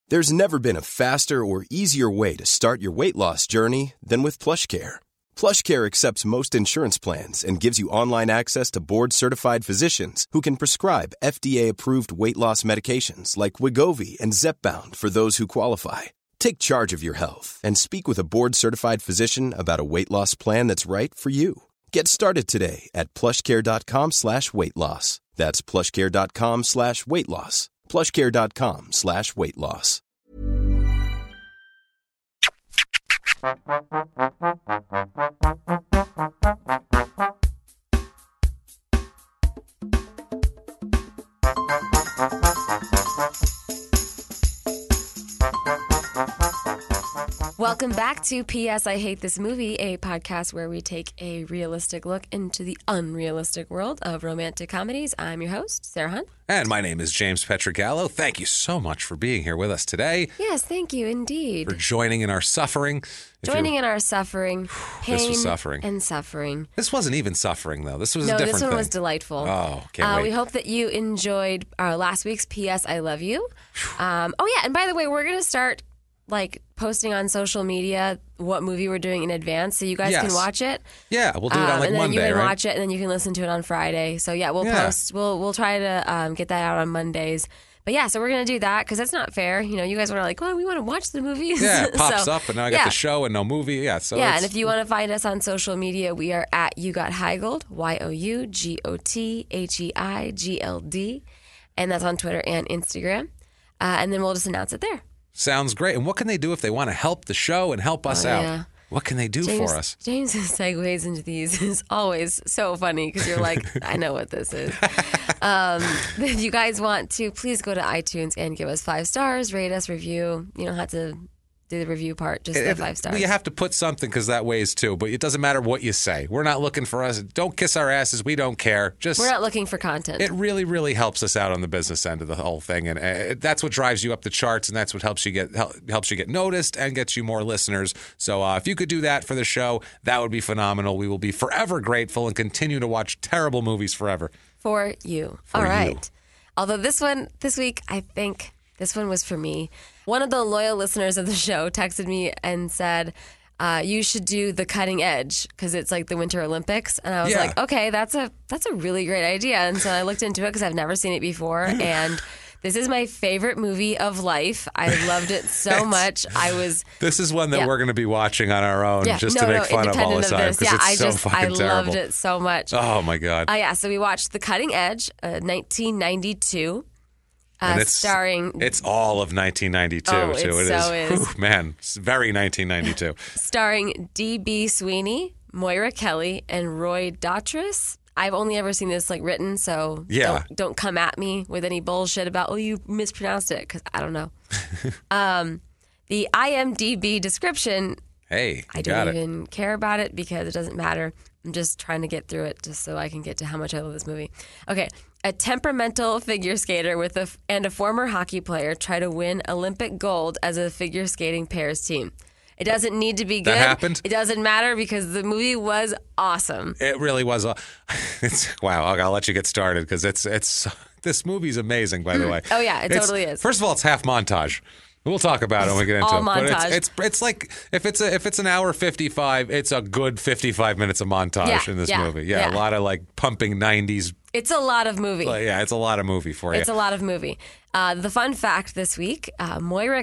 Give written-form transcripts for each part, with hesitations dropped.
There's never been a faster or easier way to start your weight loss journey than with PlushCare. PlushCare accepts most insurance plans and gives you online access to board-certified physicians who can prescribe FDA-approved weight loss medications like Wegovy and Zepbound for those who qualify. Take charge of your health and speak with a board-certified physician about a weight loss plan that's right for you. Get started today at plushcare.com/weight loss. That's plushcare.com/weight loss. plushcare.com/weight loss. Welcome back to P.S. I Hate This Movie, a podcast where we take a realistic look into the unrealistic world of romantic comedies. I'm your host, Sarah Hunt. And my name is James Petrogallo. Thank you so much for being here with us today. Yes, thank you, indeed. For joining in our suffering. Joining in our suffering, pain this was suffering. and suffering. This wasn't even suffering, though. This was a different thing. No, this one was delightful. Oh, can't wait. We hope that you enjoyed our last week's P.S. I Love You. Oh, yeah, and by the way, we're going to start posting on social media what movie we're doing in advance so you guys can watch it. Yeah, we'll do it on and then Monday, you can right? watch it and then you can listen to it on Friday. So yeah, we'll post. We'll try to get that out on Mondays. But yeah, so we're going to do that because that's not fair. You know, you guys were like, well, we want to watch the movies. Yeah, it pops up and now I got the show and no movie. Yeah, so and if you want to find us on social media, we are at You Got Heigled, YOUGOTHEIGLD. And that's on Twitter and Instagram. And then we'll just announce it there. Sounds great. And what can they do if they want to help the show and help us out? Yeah. What can they do for us? James's segues into these is always so funny because you're like, I know what this is. If you guys want to, please go to iTunes and give us 5 stars, rate us, review. You don't have to do the review part, just the 5 stars. You have to put something because that weighs too, but it doesn't matter what you say. We're not looking for us. Don't kiss our asses. We don't care. We're not looking for content. It really, really helps us out on the business end of the whole thing, and that's what drives you up the charts, and that's what helps you get noticed and gets you more listeners. So if you could do that for the show, that would be phenomenal. We will be forever grateful and continue to watch terrible movies forever. For you. All right. Although this week, I think this one was for me. One of the loyal listeners of the show texted me and said, you should do The Cutting Edge because it's like the Winter Olympics. And I was like, okay, that's a really great idea. And so I looked into it because I've never seen it before. And this is my favorite movie of life. I loved it so much. This is one that we're going to be watching on our own just to make fun of all the time because it's so fucking terrible. I loved it so much. Oh, my God. So we watched The Cutting Edge, 1992. And it's all of 1992, too. It is. Whew, man, it's very 1992. Starring D.B. Sweeney, Moira Kelly, and Roy Dotrice. I've only ever seen this written, so don't come at me with any bullshit about, you mispronounced it, because I don't know. The IMDb description, I don't even care about it because it doesn't matter. I'm just trying to get through it just so I can get to how much I love this movie. Okay. A temperamental figure skater and a former hockey player try to win Olympic gold as a figure skating pairs team. It doesn't need to be good. That happened? It doesn't matter because the movie was awesome. It really was. Wow. I'll let you get started because this movie's amazing, by the way. Oh, yeah. It totally is. First of all, it's half montage. We'll talk about it when we get into all it. Montage. But it's like if it's an hour 55, it's a good 55 minutes of montage in this movie. Yeah, a lot of pumping 90s. It's a lot of movie. It's a lot of movie for you. It's a lot of movie. The fun fact this week, Moira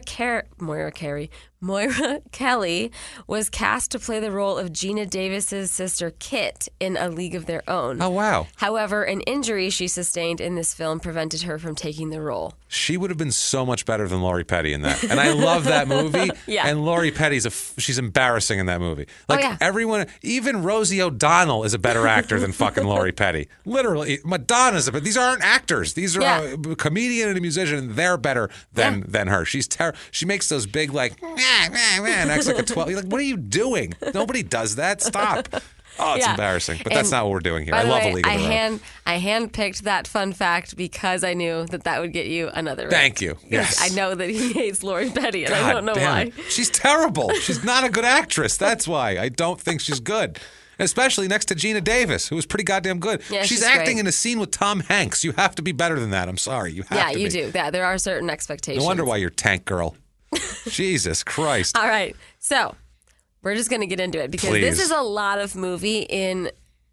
Kelly was cast to play the role of Gina Davis's sister Kit in A League of Their Own. Oh, wow. However, an injury she sustained in this film prevented her from taking the role. She would have been so much better than Lori Petty in that. And I love that movie. And Lori Petty's she's embarrassing in that movie. Everyone, even Rosie O'Donnell is a better actor than fucking Lori Petty. Literally, Madonna's these aren't actors. These are a comedian and a musician, and they're better than her. She's she makes those big and acts like a 12. You're like, what are you doing? Nobody does that. Stop. Oh, it's embarrassing. But that's not what we're doing here. I love A League of Their Own. I handpicked that fun fact because I knew that would get you another. Thank you. Yes. I know that he hates Lori Petty, and I don't know why. She's terrible. She's not a good actress. That's why. I don't think she's good. Especially next to Gina Davis, who was pretty goddamn good. Yeah, she's acting great. In a scene with Tom Hanks. You have to be better than that. I'm sorry. You have to be. Yeah, you do. Yeah, there are certain expectations. No wonder why you're Tank Girl. Jesus Christ. All right. So we're just going to get into it because this is a lot of movie in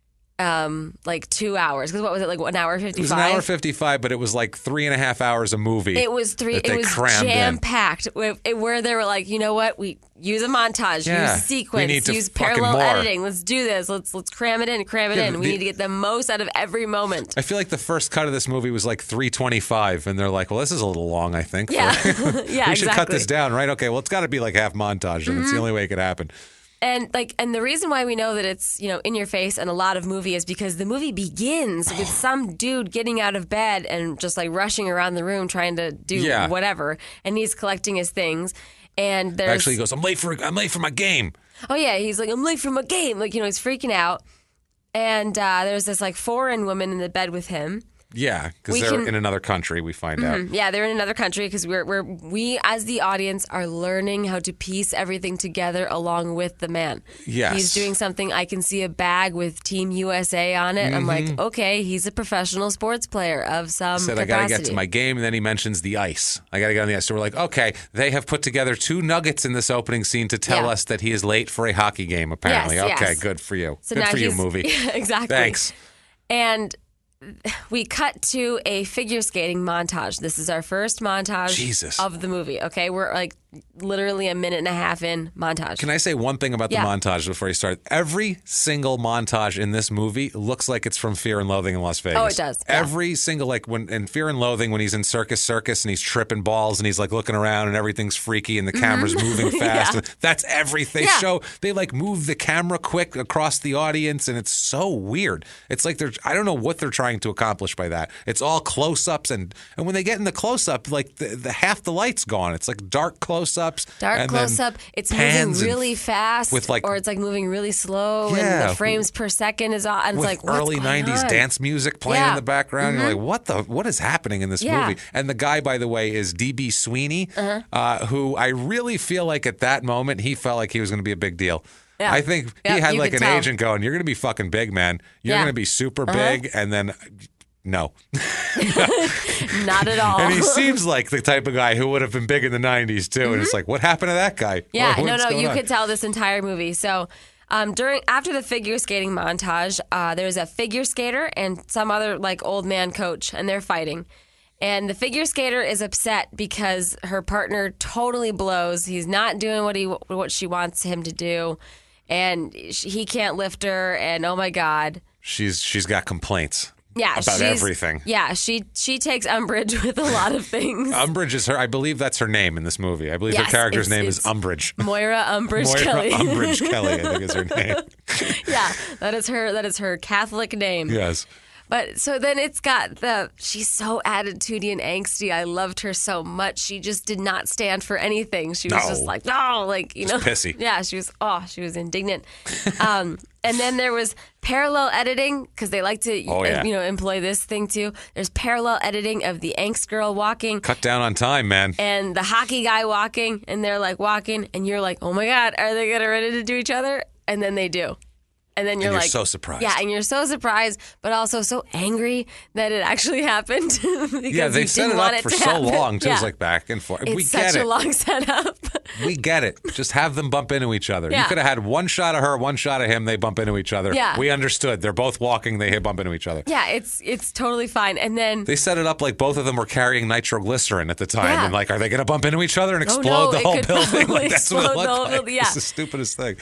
like 2 hours. Because what was it, like 1 hour 55? It was an hour 55, but it was like 3.5 hours a movie. It was jam-packed where they were like, you know what? We use a montage, use a sequence, use parallel editing. Let's do this. Let's cram it in. We need to get the most out of every moment. I feel like the first cut of this movie was like 3:25, and they're like, well, this is a little long, I think. Yeah, yeah, we should cut this down, right? Okay, well, it's got to be like half montage, and it's the only way it could happen. And the reason why we know that it's, in your face and a lot of movie is because the movie begins with some dude getting out of bed and just like rushing around the room trying to do whatever, and he's collecting his things. And there's actually he goes, I'm late for my game. Oh yeah, he's like, I'm late for my game. Like, he's freaking out. And there's this like foreign woman in the bed with him. Yeah, because they're in another country, we find out. Yeah, they're in another country because we as the audience are learning how to piece everything together along with the man. Yes. He's doing something. I can see a bag with Team USA on it. I'm like, okay, he's a professional sports player of some capacity. I got to get to my game, and then he mentions the ice. I got to get on the ice. So we're like, okay, they have put together 2 nuggets in this opening scene to tell us that he is late for a hockey game, apparently. Yes, okay, good for you. So good for you, movie. Exactly. Thanks. And we cut to a figure skating montage. This is our first montage of the movie. Okay, we're like literally a minute and a half in montage. Can I say one thing about the montage before you start? Every single montage in this movie looks like it's from Fear and Loathing in Las Vegas. Oh, it does. Yeah. Every single, like when in Fear and Loathing, when he's in Circus and he's tripping balls and he's like looking around and everything's freaky and the camera's moving fast. And that's everything. They like move the camera quick across the audience, and it's so weird. It's like I don't know what they're trying to accomplish by that. It's all close-ups, and when they get in the close-up, like the half the light's gone. It's like dark close-ups. Dark close-up. It's moving really fast, or it's like moving really slow, and the frames per second is off. And it's like, what's early '90s dance music playing in the background. You're like, what is happening in this movie? And the guy, by the way, is D.B. Sweeney, who I really feel like at that moment he felt like he was going to be a big deal. Yeah. I think he had like an agent going, you're going to be fucking big, man. You're going to be super big, and then. No. Not at all. And he seems like the type of guy who would have been big in the 90s, too. And it's like, what happened to that guy? Yeah, you could tell this entire movie. So after the figure skating montage, there's a figure skater and some other like old man coach, and they're fighting. And the figure skater is upset because her partner totally blows. He's not doing what she wants him to do. And he can't lift her, and oh my God. She's got complaints. Yeah, about everything. Yeah, she takes umbrage with a lot of things. Umbrage is I believe that's her name in this movie. I believe her character's name is Umbridge. Moira Umbridge Kelly. Umbridge Kelly, I think is her name. Yeah, that is her Catholic name. Yes. But so then it's got she's so attitudey and angsty. I loved her so much. She just did not stand for anything. She was just like, no, like, just pissy. Yeah, she was indignant. And then there was parallel editing because they like to, employ this thing too. There's parallel editing of the angst girl walking. Cut down on time, man. And the hockey guy walking, and they're like walking, and you're like, oh my God, are they getting ready to do each other? And then they do. And then you're like, so surprised. Yeah, and you're so surprised, but also so angry that it actually happened. They set it up for so long, too. It's like back and forth. It's such a long setup. We get it. Just have them bump into each other. Yeah. You could have had one shot of her, one shot of him, they bump into each other. Yeah. We understood. They're both walking, they bump into each other. Yeah, it's totally fine. And then they set it up like both of them were carrying nitroglycerin at the time. And like, are they going to bump into each other and explode the whole building? Like, that's what it looked like. Yeah. It's the stupidest thing.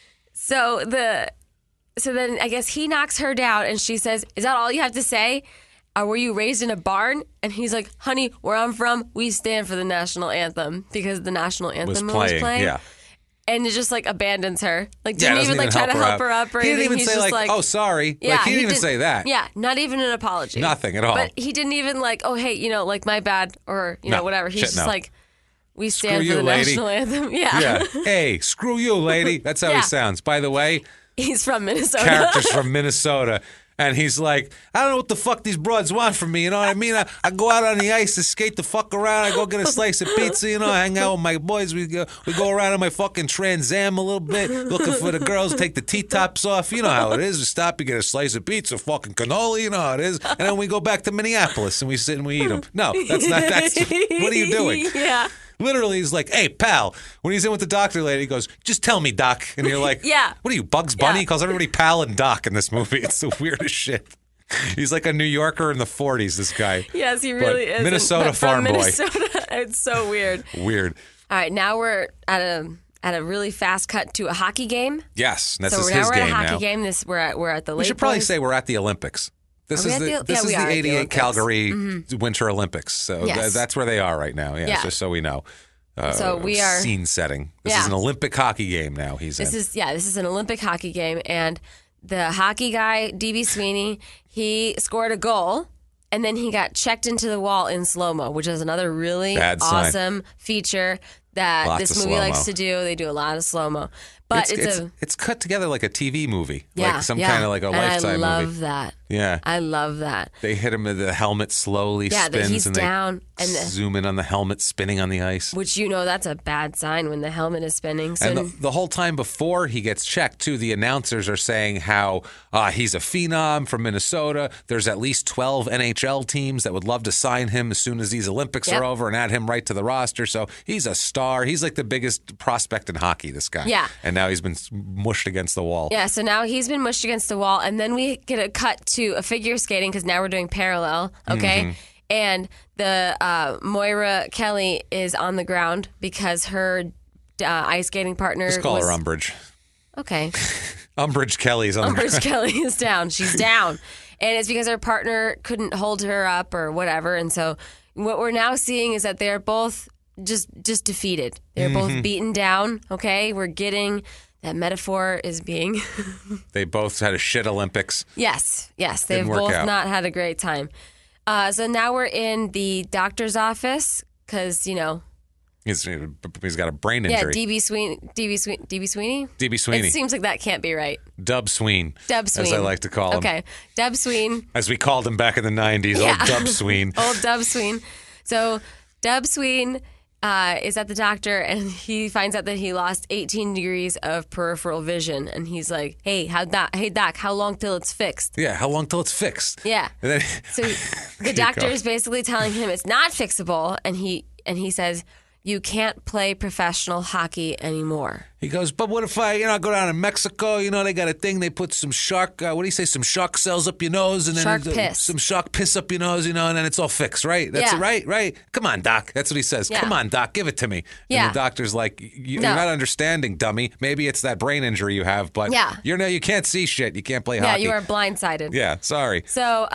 So then I guess he knocks her down, and she says, is that all you have to say? Were you raised in a barn? And he's like, honey, where I'm from, we stand for the national anthem because the national anthem was playing. Yeah. And it just like abandons her. Like didn't even like try to help her up or anything. He didn't even say like, oh, sorry. Yeah, like, he didn't even say that. Yeah, not even an apology. Nothing at all. But he didn't even like, oh, hey, like my bad or, whatever. He's just like, we stand for the national anthem. Yeah. Yeah. Hey, screw you, lady. That's how he sounds. By the way. He's from Minnesota. Characters from Minnesota. And he's like, I don't know what the fuck these broads want from me. You know what I mean? I go out on the ice to skate the fuck around. I go get a slice of pizza. You know, I hang out with my boys. We go around in my fucking Trans Am a little bit, looking for the girls. Take the T-tops off. You know how it is. We stop, you get a slice of pizza, fucking cannoli. You know how it is. And then we go back to Minneapolis and we sit and we eat them. No, that's not. What are you doing? Yeah. Literally, he's like, hey, pal. When he's in with the doctor lady, he goes, just tell me, Doc. And you're like, yeah. What are you, Bugs Bunny? He calls everybody pal and Doc in this movie. It's the weirdest shit. He's like a New Yorker in the 40s, this guy. Yes, he really is. Minnesota farm boy. It's so weird. Weird. All right, now we're at a really fast cut to a hockey game. Yes, this is his game now. So we're at a hockey game. We're at the late. We should probably say we're at the Olympics. This is the 88 Calgary Winter Olympics. So that's where they are right now. Yeah, just so we know. So we are scene setting. This is an Olympic hockey game now. This is an Olympic hockey game, and the hockey guy DB Sweeney, he scored a goal, and then he got checked into the wall in slow-mo, which is another really awesome feature that this movie likes to do. They do a lot of slow-mo. But it's cut together like a TV movie, like some kind of like a Lifetime movie. I love that. Yeah, I love that. They hit him with the helmet slowly spins, he's and down, they zoom in on the helmet spinning on the ice. Which that's a bad sign when the helmet is spinning. So and the whole time before he gets checked, too, the announcers are saying how he's a phenom from Minnesota. There's at least 12 NHL teams that would love to sign him as soon as these Olympics are over and add him right to the roster. So he's a star. He's like the biggest prospect in hockey, this guy. Yeah. And now he's been mushed against the wall. Yeah, so now he's been mushed against the wall, and then we get a cut to a figure skating because now we're doing parallel, okay? Mm-hmm. And the Moira Kelly is on the ground because her ice skating partner Just call her Umbridge. Okay. Umbridge Kelly's on the ground. Umbridge Kelly is down. She's down. And it's because her partner couldn't hold her up or whatever. And so what we're now seeing is that they're both just defeated. They're both beaten down, okay? We're getting... That metaphor is being... They both had a shit Olympics. Yes. They've both not had a great time. So now we're in the doctor's office because, He's got a brain injury. Yeah, DB Sweeney? DB Sweeney. It seems like that can't be right. Dub Sween. As I like to call him. Okay, Dub Sween. As we called him back in the 90s, old Dub Sween. Old Dub Sween. So Dub Sween... is at the doctor, and he finds out that he lost 18 degrees of peripheral vision, and he's like, hey doc, how long till it's fixed? Yeah, how long till it's fixed? Yeah. So the doctor is basically telling him it's not fixable, and he says, you can't play professional hockey anymore. He goes, but what if I go down to Mexico? They got a thing. They put some shark, some shark cells up your nose, and then some shark piss up your nose, and then it's all fixed, right? That's it, right? Come on, doc. That's what he says. Yeah. Come on, doc, give it to me. Yeah. And the doctor's like, you're not understanding, dummy. Maybe it's that brain injury you have, but you can't see shit. You can't play hockey. Yeah, you are blindsided. Yeah, sorry. So,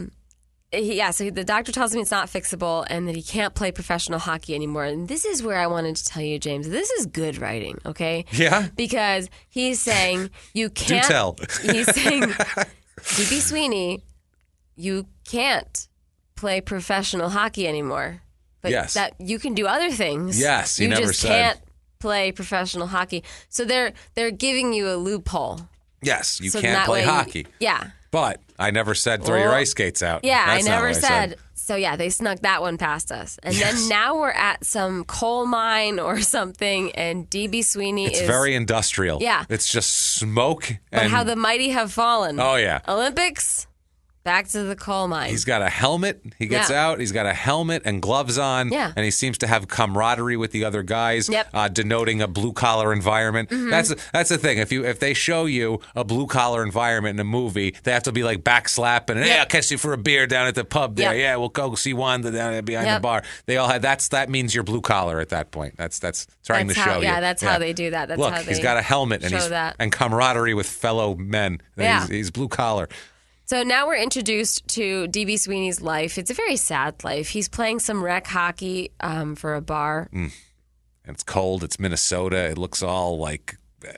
so the doctor tells him it's not fixable and that he can't play professional hockey anymore. And this is where I wanted to tell you, James, this is good writing, okay? Yeah? Because he's saying you can't... Do tell. He's saying, DB Sweeney, you can't play professional hockey anymore. But that you can do other things. Yes, you never said. You just can't play professional hockey. So they're giving you a loophole. Yes, you can't play hockey. Yeah. But I never said throw your ice skates out. Yeah, I never said. So yeah, they snuck that one past us. And then now we're at some coal mine or something, and DB Sweeney is very industrial. Yeah. It's just smoke. But how the mighty have fallen. Oh, yeah. Olympics, back to the coal mine. He's got a helmet. He gets out. He's got a helmet and gloves on. Yeah. And he seems to have camaraderie with the other guys, denoting a blue-collar environment. Mm-hmm. That's the thing. If they show you a blue-collar environment in a movie, they have to be like backslapping. And, hey, I'll catch you for a beer down at the pub there. Yeah, we'll go see Wanda down there behind the bar. They all have that means you're blue-collar at that point. That's trying to show you. Yeah, that's how they do that. That's Look, how they he's got a helmet and camaraderie with fellow men. Yeah. He's blue-collar. So now we're introduced to DB Sweeney's life. It's a very sad life. He's playing some rec hockey for a bar. And it's cold. It's Minnesota. It looks all like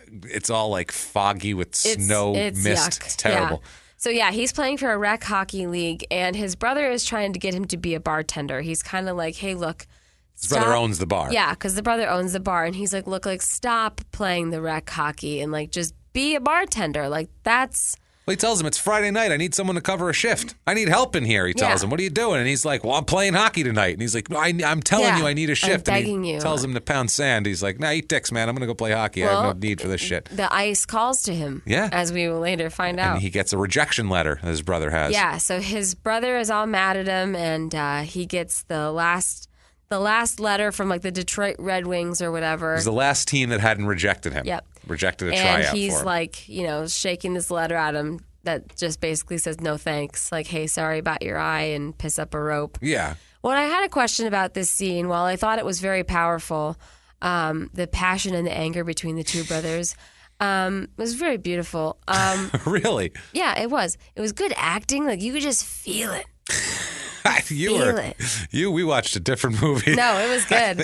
foggy with snow, mist. Yuck. It's terrible. Yeah. So yeah, he's playing for a rec hockey league, and his brother is trying to get him to be a bartender. He's kind of like, hey, look. His brother owns the bar. Yeah, because the brother owns the bar, and he's like, look, stop playing the rec hockey and just be a bartender. That's Well, he tells him it's Friday night. I need someone to cover a shift. I need help in here. He tells him, what are you doing? And he's like, well, I'm playing hockey tonight. And he's like, no, I'm telling you I need a shift. I'm begging you. Tells him to pound sand. He's like, nah, eat dicks, man. I'm going to go play hockey. I have no need for this shit. The ice calls to him. Yeah. As we will later find out. And he gets a rejection letter that his brother has. Yeah. So his brother is all mad at him, and he gets the last letter from like the Detroit Red Wings or whatever. It was the last team that hadn't rejected him. Yep. Rejected a tryout for him. And he's like, shaking this letter at him that just basically says no thanks. Like, hey, sorry about your eye, and piss up a rope. Yeah. Well, I had a question about this scene. While I thought it was very powerful, the passion and the anger between the two brothers was very beautiful. Really? Yeah, it was. It was good acting. Like, you could just feel it. We watched a different movie. No, it was good.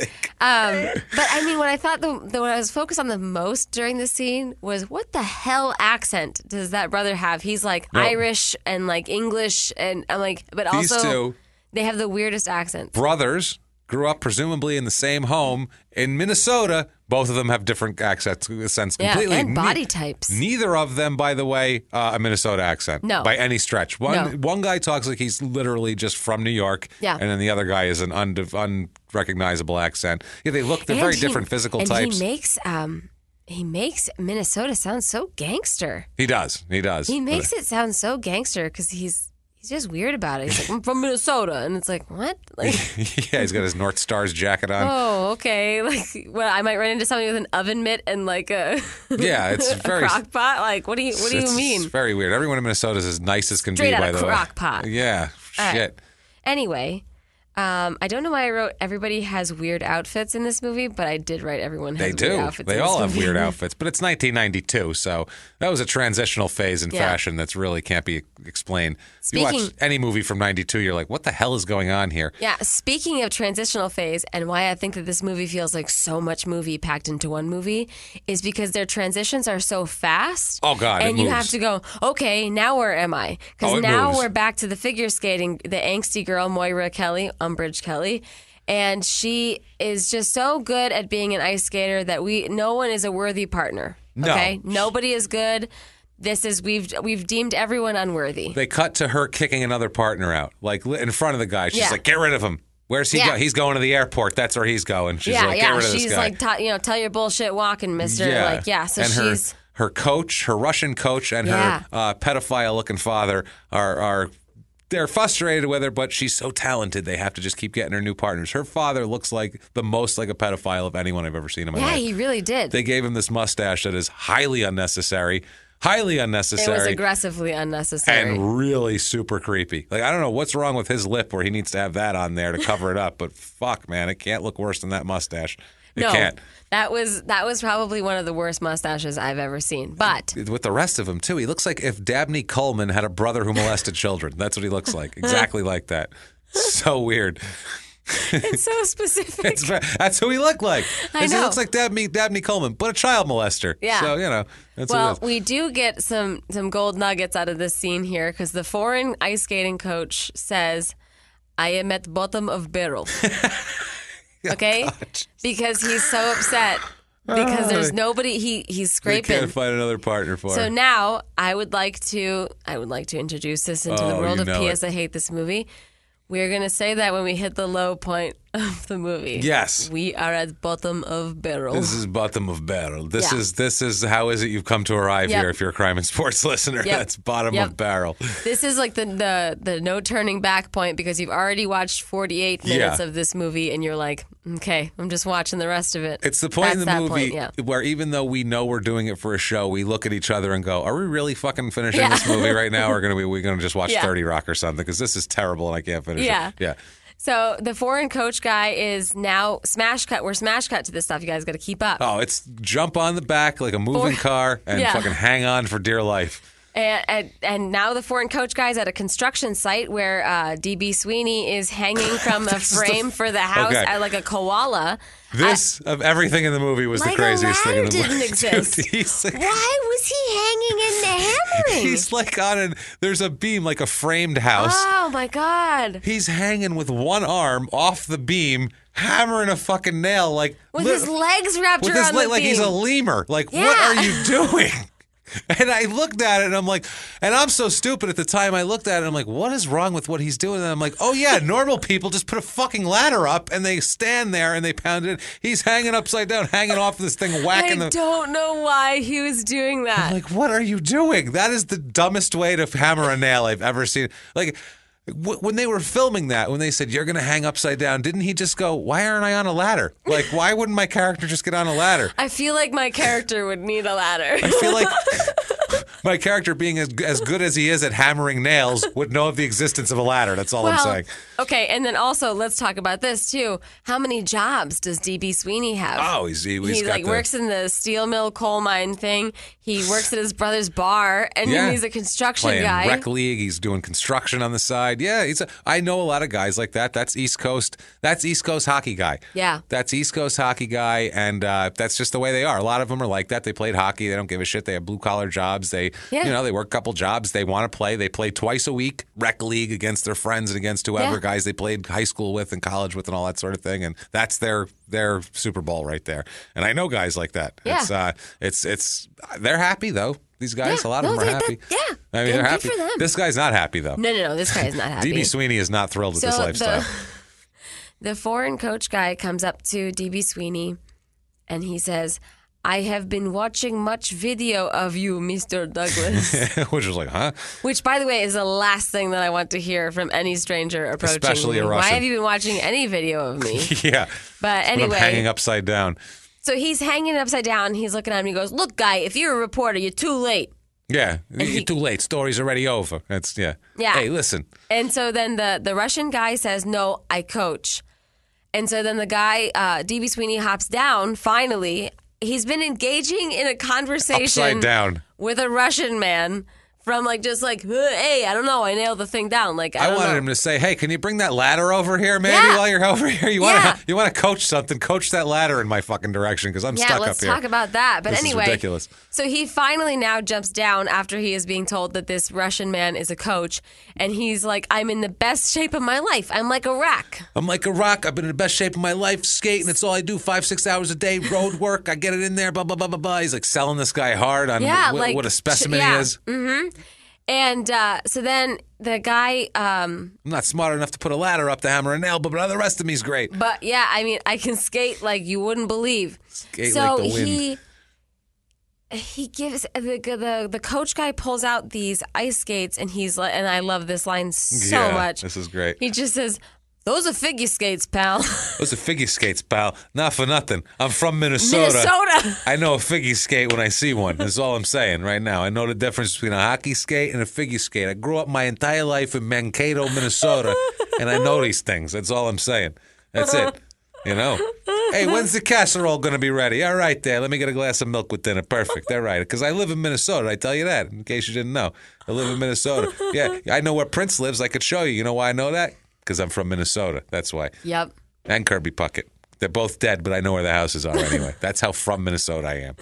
But I mean, what I thought what I was focused on the most during the scene was, what the hell accent does that brother have? He's like Irish and like English, and I'm like, but also these two, they have the weirdest accents. Brothers grew up presumably in the same home in Minnesota. Both of them have different accents completely. And body types. Neither of them, by the way, a Minnesota accent. No. By any stretch. One guy talks like he's literally just from New York. Yeah. And then the other guy is an unrecognizable accent. Yeah, they're very different physical types. And he makes Minnesota sound so gangster. He does. He makes it sound so gangster because he's just weird about it. He's like, I'm from Minnesota. And it's like, what? Like, yeah, he's got his North Stars jacket on. Oh, okay. Like, well, I might run into somebody with an oven mitt and like it's very crock pot. Like, what do you mean? It's very weird. Everyone in Minnesota is as nice as can Straight be, out by of the way. crock pot. Yeah, All shit. Right. Anyway, I don't know why I wrote everybody has weird outfits in this movie, but I did write everyone has weird outfits. They all have weird outfits, but it's 1992, so that was a transitional phase in fashion that's really can't be explained. If you watch any movie from 92, you're like, what the hell is going on here? Yeah, speaking of transitional phase, and why I think that this movie feels like so much movie packed into one movie, is because their transitions are so fast. Oh, God, and you have to go, okay, now where am I? Because now we're back to the figure skating, the angsty girl, Moira Kelly, Umbridge Kelly, and she is just so good at being an ice skater that no one is a worthy partner. Okay, nobody is good. This is we've deemed everyone unworthy. They cut to her kicking another partner out, like in front of the guy. She's like, "Get rid of him. Where's he going? He's going to the airport. That's where he's going." She's like, "Get rid of this guy." She's like, "Tell your bullshit walking, mister." Yeah. Like, so and she's her coach, her Russian coach, and her pedophile-looking father are. They're frustrated with her, but she's so talented, they have to just keep getting her new partners. Her father looks like the most like a pedophile of anyone I've ever seen in my life. Yeah, he really did. They gave him this mustache that is highly unnecessary. Highly unnecessary. It was aggressively unnecessary. And really super creepy. Like, I don't know what's wrong with his lip where he needs to have that on there to cover it up, but fuck, man, it can't look worse than that mustache. It can't. That was probably one of the worst mustaches I've ever seen. But with the rest of him too, he looks like if Dabney Coleman had a brother who molested children. That's what he looks like. Exactly like that. So weird. It's so specific. That's who he looked like. I know. He looks like Dabney Coleman, but a child molester. Yeah. So, that's well, what it is. we do get some gold nuggets out of this scene here because the foreign ice skating coach says, I am at bottom of barrel. Okay? Because he's so upset because there's nobody he's scraping. They can't find another partner for So him. now I would like to introduce this into the world of P.S. I Hate This Movie. We're going to say that when we hit the low point of the movie. Yes. We are at bottom of barrel. This is bottom of barrel. This is how is it you've come to arrive here if you're a crime and sports listener. That's bottom of barrel. This is like the no turning back point because you've already watched 48 minutes of this movie and you're like, okay, I'm just watching the rest of it. It's the point in the movie where even though we know we're doing it for a show, we look at each other and go, are we really fucking finishing this movie right now? Or are we going to just watch 30 Rock or something? Because this is terrible and I can't finish it. Yeah. So the foreign coach guy is now smash cut. We're smash cut to this stuff. You guys got to keep up. Oh, it's jump on the back like a moving car and fucking hang on for dear life. And now the foreign coach guy's at a construction site where DB Sweeney is hanging from a frame for the house like a koala. This, of everything in the movie, was the craziest thing in the movie. Didn't exist. Dude, why was he hanging in the hammering? He's like there's a beam, like a framed house. Oh, my God. He's hanging with one arm off the beam, hammering a fucking nail. Like with his legs wrapped around the beam. Like he's a lemur. Like, what are you doing? And I looked at it and I'm like, and I'm so stupid at the time I looked at it, I'm like, what is wrong with what he's doing? And I'm like, oh yeah, normal people just put a fucking ladder up and they stand there and they pound it. He's hanging upside down, hanging off this thing, whacking I don't know why he was doing that. I'm like, what are you doing? That is the dumbest way to hammer a nail I've ever seen. Like, when they were filming that, when they said, you're going to hang upside down, didn't he just go, why aren't I on a ladder? Like, why wouldn't my character just get on a ladder? I feel like my character would need a ladder. I feel like my character, being as good as he is at hammering nails, would know of the existence of a ladder. That's all I'm saying. Okay, and then also, let's talk about this, too. How many jobs does D.B. Sweeney have? Oh, he works in the steel mill coal mine thing. He works at his brother's bar, and he's a construction guy. Playing rec league. He's doing construction on the side. Yeah, I know a lot of guys like that. That's East Coast hockey guy. Yeah. That's East Coast hockey guy, and that's just the way they are. A lot of them are like that. They played hockey. They don't give a shit. They have blue-collar jobs. They work a couple jobs. They want to play. They play twice a week, rec league, against their friends and against whoever guys they played high school with and college with and all that sort of thing. And that's their Super Bowl right there. And I know guys like that. Yeah. It's they're happy though. These guys, a lot of them are happy. I mean, they're happy. This guy's not happy though. No. This guy is not happy. D.B. Sweeney is not thrilled with this lifestyle. The foreign coach guy comes up to D.B. Sweeney and he says, I have been watching much video of you, Mr. Douglas. Which was like, huh? Which, by the way, is the last thing that I want to hear from any stranger approaching Especially me. a Russian. Why have you been watching any video of me? Yeah. But anyway. I'm hanging upside down. So he's hanging upside down. He's looking at him. He goes, look, guy, if you're a reporter, you're too late. Yeah. You're too late. Story's already over. Yeah. Hey, listen. And so then the Russian guy says, no, I coach. And so then the guy, D.B. Sweeney, hops down, finally. He's been engaging in a conversation upside down with a Russian man from hey, I don't know, I nailed the thing down. I wanted him to say, hey, can you bring that ladder over here, maybe, while you're over here? You want to coach something? Coach that ladder in my fucking direction because I'm stuck up here. Yeah, let's talk about that. But anyway, is ridiculous. So he finally now jumps down after he is being told that this Russian man is a coach, and he's like, I'm in the best shape of my life. I'm like a rock. I've been in the best shape of my life, skating. It's all I do, 5-6 hours a day, road work. I get it in there, blah, blah, blah, blah, blah. He's like selling this guy hard on what a specimen he is. Mm-hmm. And so then the guy... I'm not smart enough to put a ladder up to hammer a nail, but the rest of me's great. But yeah, I mean, I can skate like you wouldn't believe. Skate like the wind. He gives... The coach guy pulls out these ice skates, and he's like... And I love this line so much. This is great. He just says... Those are figure skates, pal. Those are figure skates, pal. Not for nothing. I'm from Minnesota. I know a figure skate when I see one. That's all I'm saying right now. I know the difference between a hockey skate and a figure skate. I grew up my entire life in Mankato, Minnesota, and I know these things. That's all I'm saying. That's it. You know? Hey, when's the casserole going to be ready? All right, there. Let me get a glass of milk with dinner. Perfect. All right. Because I live in Minnesota. I tell you that, in case you didn't know. I live in Minnesota. Yeah, I know where Prince lives. I could show you. You know why I know that? Because I'm from Minnesota. That's why. Yep. And Kirby Puckett. They're both dead, but I know where the houses are anyway. That's how from Minnesota I am.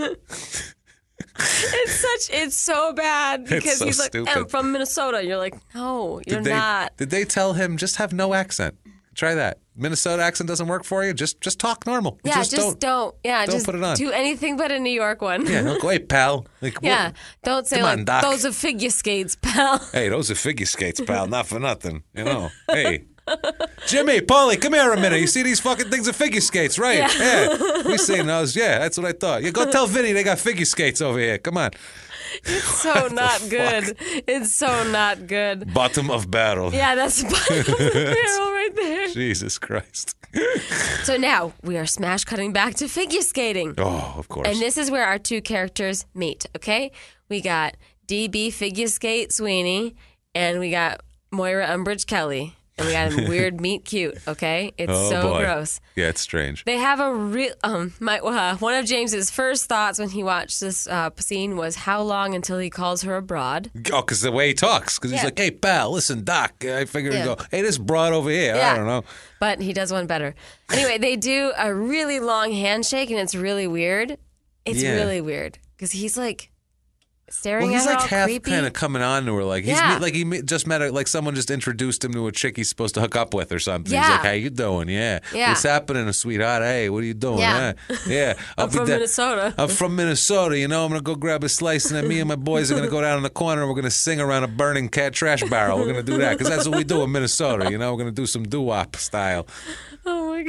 It's so bad because so he's like, stupid. I'm from Minnesota. You're like, no, you're not. Did they tell him just have no accent? Try that. Minnesota accent doesn't work for you. Just talk normal. Yeah, just don't. Yeah, don't just put it on. Do anything but a New York one. Yeah, don't go, hey, pal. Like, yeah, don't say on, Doc. those are figure skates, pal. Hey, those are figure skates, pal. Not for nothing. You know. Hey. Jimmy, Paulie, come here a minute. You see these fucking things are figure skates, right? Yeah. We seen those. Yeah, that's what I thought. Yeah, go tell Vinny they got figure skates over here. Come on. It's so not good. Fuck? It's so not good. Bottom of barrel. Yeah, that's bottom of the barrel right there. Jesus Christ. So now we are smash cutting back to figure skating. Oh, of course. And this is where our two characters meet, okay? We got DB Figure Skate Sweeney, and we got Moira Umbridge Kelly. And we got him weird meet cute, okay? It's gross. Yeah, it's strange. They have a real... one of James's first thoughts when he watched this scene was how long until he calls her a broad? Oh, because the way he talks. Because he's like, hey, pal, listen, Doc. I figured he'd go, hey, this broad over here. I don't know. But he does one better. Anyway, they do a really long handshake, and it's really weird. It's really weird. Because he's like staring at her, all half creepy. kind of coming on to her, like he just met her, like someone just introduced him to a chick he's supposed to hook up with or something. Yeah. He's like, "How you doing? Yeah. What's happening, sweetheart? Hey, what are you doing? Yeah. I'm from Minnesota. I'm from Minnesota. You know, I'm gonna go grab a slice, and then me and my boys are gonna go down in the corner and we're gonna sing around a burning cat trash barrel. We're gonna do that because that's what we do in Minnesota. You know, we're gonna do some doo-wop style." Oh my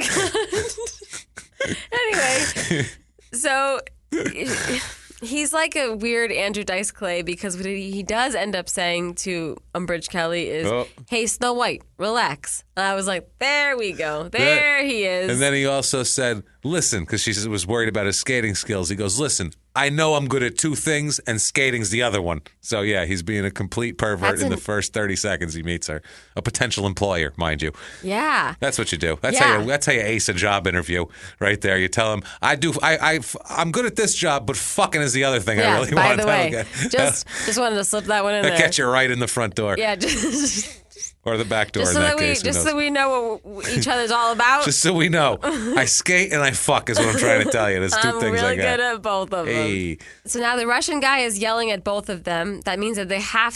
god. Anyway, so he's like a weird Andrew Dice Clay because what he does end up saying to Umbridge Kelly is, "Hey, Snow White, relax." And I was like, there we go. There he is. And then he also said, listen, because she was worried about his skating skills. He goes, listen, I know I'm good at two things, and skating's the other one. So, yeah, he's being a complete pervert in the first 30 seconds he meets her. A potential employer, mind you. Yeah. That's what you do. That's how you ace a job interview right there. You tell him, I'm good at this job, but fucking is the other thing I really want. By the way, just wanted to slip that one in there. Get you right in the front door. Yeah, just... Or the back door just in that case. Just so we know what each other's all about. Just so we know. I skate and I fuck is what I'm trying to tell you. There's two things I got. I'm really good at both of them. So now the Russian guy is yelling at both of them. That means that they have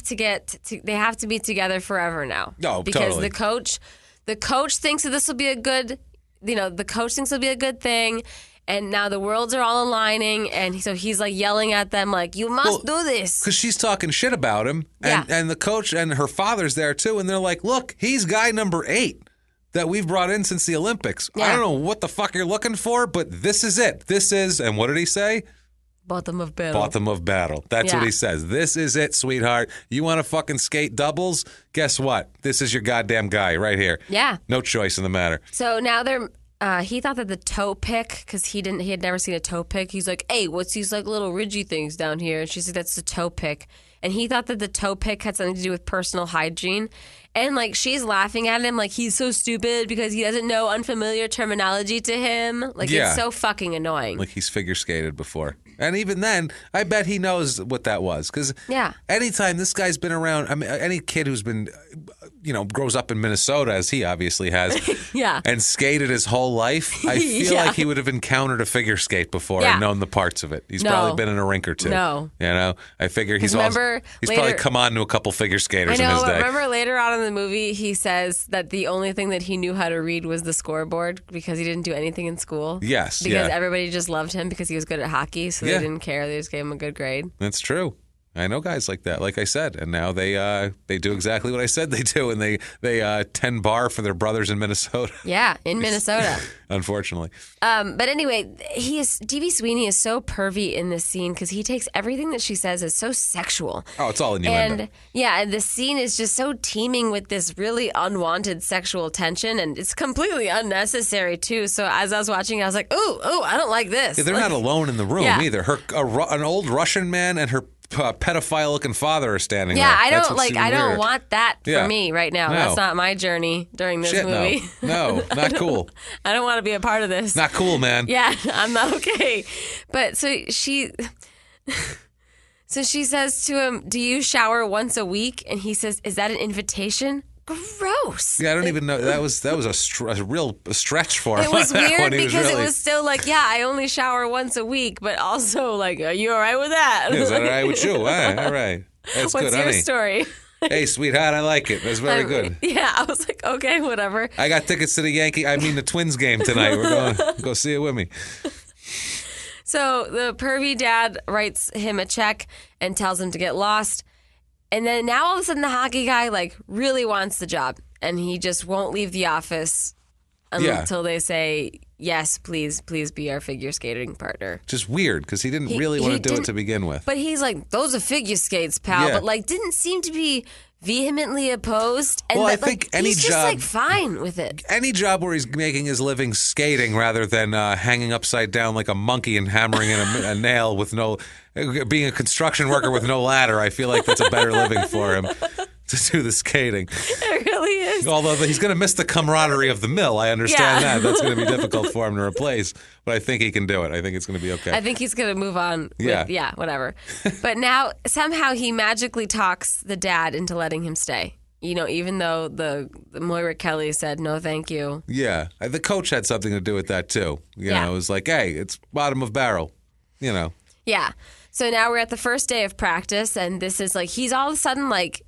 to be together forever now. No, because totally. the coach thinks that this will be a good, the coach thinks it'll be a good thing. And now the worlds are all aligning, and so he's like yelling at them, like, you must do this. Because she's talking shit about him, and the coach and her father's there too, and they're like, look, he's guy number 8 that we've brought in since the Olympics. Yeah. I don't know what the fuck you're looking for, but this is it. This is, and what did he say? Bottom of battle. Bottom of battle. That's what he says. This is it, sweetheart. You want to fucking skate doubles? Guess what? This is your goddamn guy right here. Yeah. No choice in the matter. So now they're... he thought that the toe pick, because he had never seen a toe pick. He's like, hey, what's these like little ridgy things down here? And she's like, that's the toe pick. And he thought that the toe pick had something to do with personal hygiene. And like she's laughing at him like he's so stupid because he doesn't know unfamiliar terminology to him. Like it's so fucking annoying. Like he's figure skated before. And even then, I bet he knows what that was. Because anytime this guy's been around, I mean, any kid who's been, grows up in Minnesota, as he obviously has, and skated his whole life, I feel like he would have encountered a figure skate before and known the parts of it. He's probably been in a rink or two. No. I figure he's probably come on to a couple figure skaters in his day. Remember later on in the movie, he says that the only thing that he knew how to read was the scoreboard because he didn't do anything in school. Yes. Because everybody just loved him because he was good at hockey, so they didn't care. They just gave him a good grade. That's true. I know guys like that, like I said, and now they do exactly what I said they do, and they tend bar for their brothers in Minnesota. Yeah, in Minnesota. Unfortunately. But anyway, D.B. Sweeney is so pervy in this scene because he takes everything that she says as so sexual. Oh, it's all innuendo. And the scene is just so teeming with this really unwanted sexual tension, and it's completely unnecessary too. So as I was watching, I was like, ooh, I don't like this. Yeah, they're not alone in the room either. An old Russian man and her pedophile-looking father are standing there. I don't want that for me right now. No. That's not my journey during this movie. No, not cool. I don't want to be a part of this. Not cool, man. Yeah, I'm not okay. But so she says to him, do you shower once a week? And he says, is that an invitation? Gross. Yeah, I don't even know. That was a real stretch for him. It was weird because it was still like, I only shower once a week, but also like, are you all right with that? Is that all right with you? All right. That's What's good, your honey. story? Hey, sweetheart, I like it. That's very good. Yeah, I was like, okay, whatever. I got tickets to the Twins game tonight. We're going to go see it with me. So the pervy dad writes him a check and tells him to get lost. And then now all of a sudden the hockey guy really wants the job, and he just won't leave the office until they say, yes, please be our figure skating partner. Just weird because he didn't really want to do it to begin with. But he's like, those are figure skates, pal. Yeah. But didn't seem to be vehemently opposed. And I think any he's job, just fine with it. Any job where he's making his living skating rather than hanging upside down like a monkey and hammering in a nail with being a construction worker with no ladder, I feel like that's a better living for him to do the skating. It really is. Although he's going to miss the camaraderie of the mill. I understand that. That's going to be difficult for him to replace. But I think he can do it. I think it's going to be okay. I think he's going to move on. Whatever. But now somehow he magically talks the dad into letting him stay. Even though the Moira Kelly said, no, thank you. Yeah. The coach had something to do with that too. It was like, hey, it's bottom of barrel. Yeah. So now we're at the first day of practice, and this is like, he's all of a sudden like,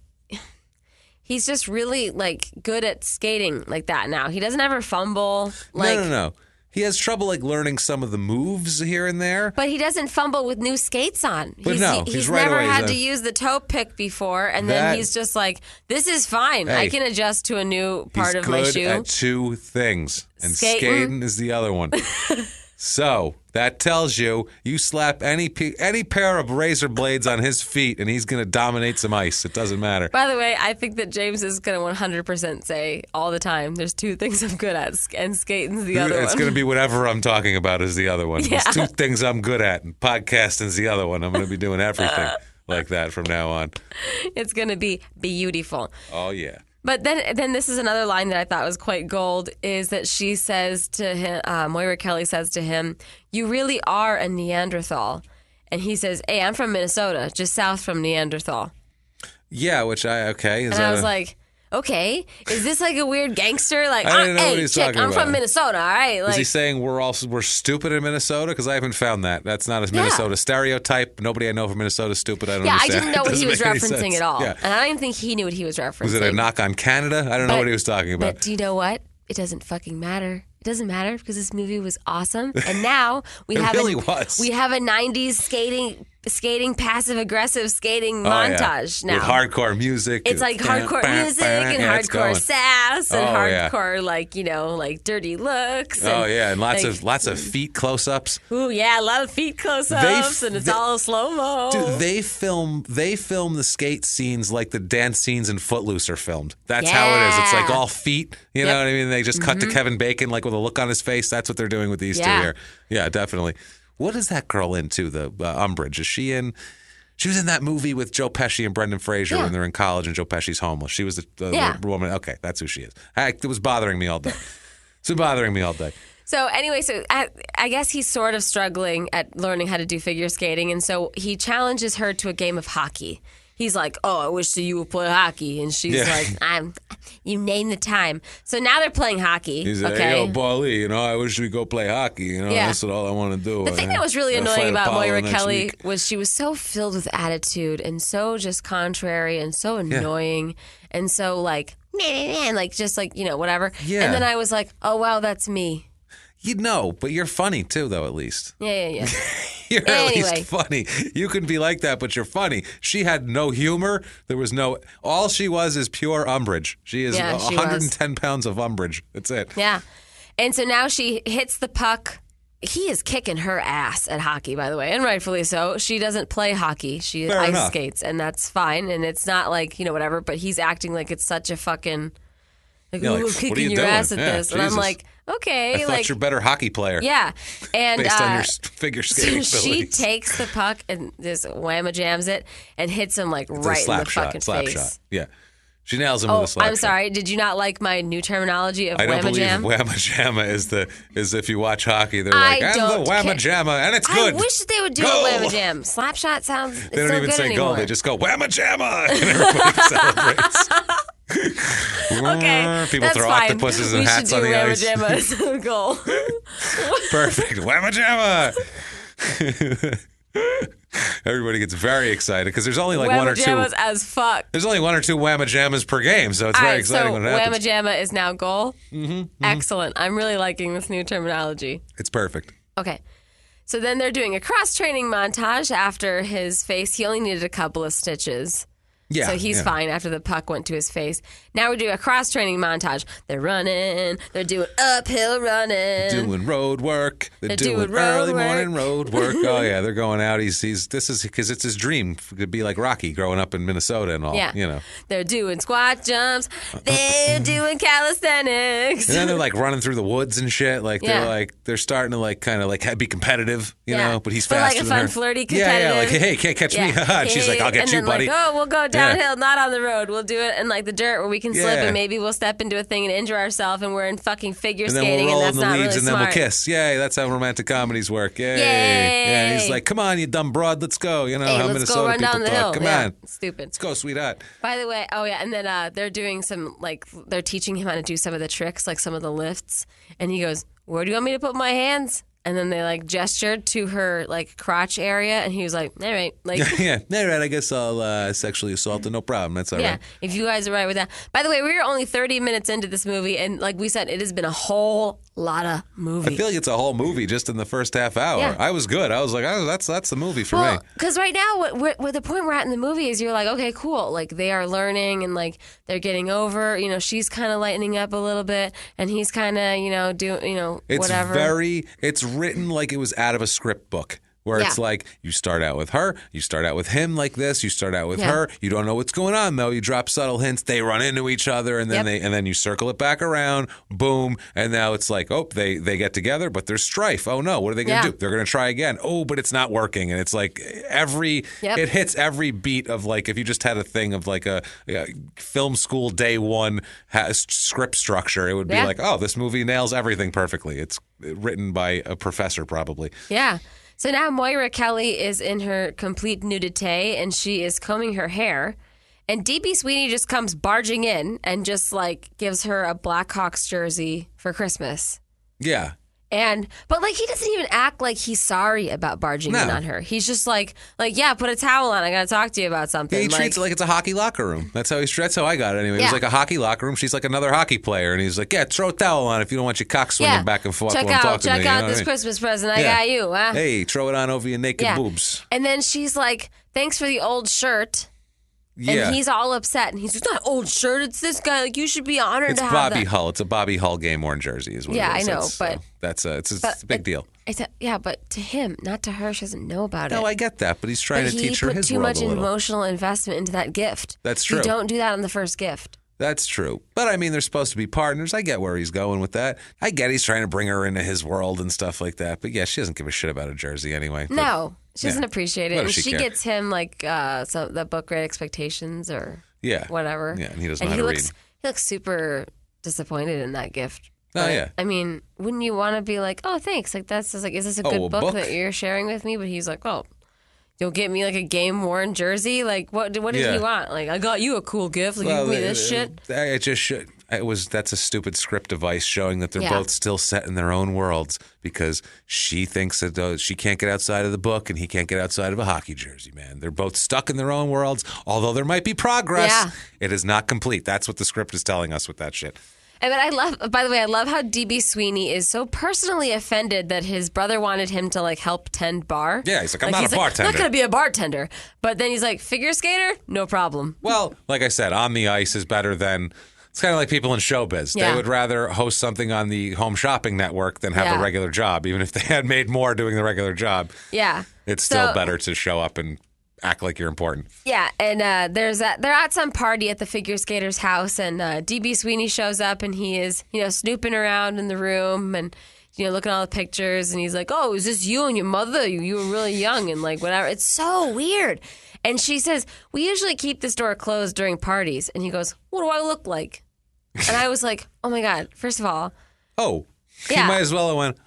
he's just really like good at skating like that now. He doesn't ever fumble. Like, No. He has trouble like learning some of the moves here and there. But he doesn't fumble with new skates on. But he's right never away, had to use the toe pick before, and then he's just like, this is fine. Hey, I can adjust to a new part of my shoe. He's good at two things, and skating is the other one. So that tells you slap any pair of razor blades on his feet, and he's going to dominate some ice. It doesn't matter. By the way, I think that James is going to 100% say all the time, there's two things I'm good at, and skating's the other one. It's going to be whatever I'm talking about is the other one. Yeah. There's two things I'm good at, and podcasting's the other one. I'm going to be doing everything like that from now on. It's going to be beautiful. Oh, yeah. But then this is another line that I thought was quite gold, is that she says to him, Moira Kelly says to him, you really are a Neanderthal. And he says, hey, I'm from Minnesota, just south from Neanderthal. Yeah, And I was like, okay, is this like a weird gangster? Like, I didn't know what hey, he's chick, talking I'm about. from Minnesota, all right? Like, is he saying we're stupid in Minnesota? Because I haven't found that. That's not a Minnesota stereotype. Nobody I know from Minnesota is stupid. I don't understand. I didn't know what he was referencing at all. Yeah. And I don't even think he knew what he was referencing. Was it a knock on Canada? I don't know what he was talking about. But do you know what? It doesn't fucking matter. It doesn't matter because this movie was awesome. And now we have really a 90s skating passive aggressive skating montage now. With hardcore music. It's like hardcore music and hardcore sass and hardcore like dirty looks. And lots of feet close-ups. Ooh, yeah, a lot of feet close-ups and it's all slow-mo. Dude, they film the skate scenes like the dance scenes in Footloose are filmed. That's how it is. It's like all feet, you know what I mean? They just cut to Kevin Bacon like with a look on his face. That's what they're doing with these two here. Yeah, definitely. What is that girl into, the Umbridge? Is she in? She was in that movie with Joe Pesci and Brendan Fraser when they're in college and Joe Pesci's homeless. She was the woman. Okay, that's who she is. It was bothering me all day. It's been bothering me all day. So anyway, I guess he's sort of struggling at learning how to do figure skating, and so he challenges her to a game of hockey. He's like, oh, I wish that you would play hockey. And she's like, you name the time. So now they're playing hockey. He's like, yo, Paulie, I wish we go play hockey. That's all I want to do. The thing that was really annoying about Moira Kelly was she was so filled with attitude and so just contrary and so annoying and so like, man, like just like, whatever. Yeah. And then I was like, oh, wow, that's me. But you're funny too, though, at least. Yeah. You're at least funny. You can be like that, but you're funny. She had no humor. There was all she was is pure umbrage. She is 110 pounds of umbrage. That's it. Yeah. And so now she hits the puck. He is kicking her ass at hockey, by the way, and rightfully so. She doesn't play hockey. She ice skates, and that's fine. And it's not like, whatever, but he's acting like it's such a fucking... Like, I'm kicking your ass at this. Jesus. And I'm like, okay. I thought you're a better hockey player. Yeah. And based on your figure skating so abilities. she takes the puck and just whamma jams it and hits him like right in the fucking face. Shot. Yeah. She nails him with a slap shot. I'm sorry. Did you not like my new terminology of whamma jam? I don't believe whamma jamma is if you watch hockey, they're like, and the whamma jamma, and it's good. I wish they would do a whamma jam. Slap shot sounds. They don't even say goal. They just go whamma jamma, and everybody celebrates. Okay, people throw fine. octopuses and hats on the ice. We should do whamma jamma as a goal. Perfect. Whamma jamma. Everybody gets very excited because there's only like one or two. Whamma jammas as fuck. There's only one or two whamma jammas per game, so it's very exciting when it happens. Whamma jamma is now goal. Mm-hmm. Excellent. I'm really liking this new terminology. It's perfect. Okay. So then they're doing a cross-training montage after his face. He only needed a couple of stitches. Yeah, so he's fine after the puck went to his face. Now we're doing a cross-training montage. They're running. They're doing uphill running. Doing road work. They're doing early morning road work. Oh, yeah, they're going out. This is because it's his dream to be like Rocky growing up in Minnesota and all. Yeah. They're doing squat jumps. They're doing calisthenics. And then they're like running through the woods and shit. Like they're starting to like kind of like be competitive, you know, but he's faster than her. Like a fun, flirty, competitive. Yeah, like, hey, can't catch me. And she's like, I'll get you, buddy. Like, oh, we'll go downhill, not on the road. We'll do it in like the dirt where we can slip and maybe we'll step into a thing and injure ourselves and we're in fucking figure skating and that's not really smart. And then we'll kiss. Yay, that's how romantic comedies work. Yay. Yeah, and he's like, come on, you dumb broad, let's go. You know how Minnesota people talk. Come on. Stupid. Let's go, sweetheart. By the way, and then they're doing some, like, they're teaching him how to do some of the tricks, like some of the lifts. And he goes, where do you want me to put my hands? And then they like gestured to her like crotch area, and he was like, "All right, like yeah, all right. I guess I'll sexually assault her. No problem. That's all right. If you guys are right with that." By the way, we were only 30 minutes into this movie, and like we said, it has been a whole lot of movie. I feel like it's a whole movie just in the first half hour. Yeah. I was good. I was like, oh, that's the movie for me. Because right now, what the point we're at in the movie is you're like, okay, cool. Like they are learning, and like they're getting over. You know, she's kind of lightening up a little bit, and he's kind of doing whatever. It's written like it was out of a script book. Where it's like, you start out with her, you start out with him like this, you start out with her, you don't know what's going on though, you drop subtle hints, they run into each other, and then then you circle it back around, boom, and now it's like, oh, they get together, but there's strife. Oh no, what are they going to do? They're going to try again. Oh, but it's not working, and it's like it hits every beat of like, if you just had a thing of like a film school day one script structure, it would be like, oh, this movie nails everything perfectly. It's written by a professor probably. Yeah. So now Moira Kelly is in her complete nudity, and she is combing her hair. And DB Sweeney just comes barging in and just, like, gives her a Blackhawks jersey for Christmas. Yeah. But like, he doesn't even act like he's sorry about barging in on her. He's just like, yeah, put a towel on. I got to talk to you about something. Yeah, he treats it like it's a hockey locker room. That's how I got it anyway. It was like a hockey locker room. She's like another hockey player. And he's like, yeah, throw a towel on if you don't want your cock swinging back and forth while I'm talking to you. Check out this Christmas present I got you. Huh? Hey, throw it on over your naked boobs. And then she's like, thanks for the old shirt. Yeah. And he's all upset, and he's like, it's not old shirt, it's this guy. Like, you should be honored to have that. It's Bobby Hull. It's a Bobby Hull game-worn jersey is what it is. Yeah, I know, it's a big deal. But to him, not to her. She doesn't know about it. No, I get that, but he's trying to teach her his world a little. He put too much emotional investment into that gift. That's true. You don't do that on the first gift. That's true. But, I mean, they're supposed to be partners. I get where he's going with that. I get he's trying to bring her into his world and stuff like that. But, yeah, she doesn't give a shit about a jersey anyway. No, she doesn't appreciate it. And she gets him, like, the book Great Expectations or whatever. Yeah, and he doesn't know how to read. He looks super disappointed in that gift. But, yeah. I mean, wouldn't you want to be like, oh, thanks. Like, that's just like, is this a good book that you're sharing with me? But he's like, oh, you'll get me like a game worn jersey. Like, what did he want? Like, I got you a cool gift. Like, you give me this shit. It just should. That's a stupid script device showing that they're both still set in their own worlds because she thinks that she can't get outside of the book and he can't get outside of a hockey jersey, man. They're both stuck in their own worlds. Although there might be progress, it is not complete. That's what the script is telling us with that shit. And I love how DB Sweeney is so personally offended that his brother wanted him to like help tend bar. Yeah, he's like, I'm not a bartender. I'm not going to be a bartender. But then he's like, figure skater? No problem. Well, like I said, on the ice is better than... It's kind of like people in showbiz. Yeah. They would rather host something on the Home Shopping Network than have a regular job, even if they had made more doing the regular job. Yeah. It's still better to show up and act like you're important. Yeah, and they're at some party at the figure skater's house, and DB Sweeney shows up, and he is, snooping around in the room, and looking at all the pictures, and he's like, "Oh, is this you and your mother? You were really young, and like whatever." It's so weird. And she says, "We usually keep this door closed during parties," and he goes, "What do I look like?" And I was like, "Oh my god!" First of all, He might as well have went,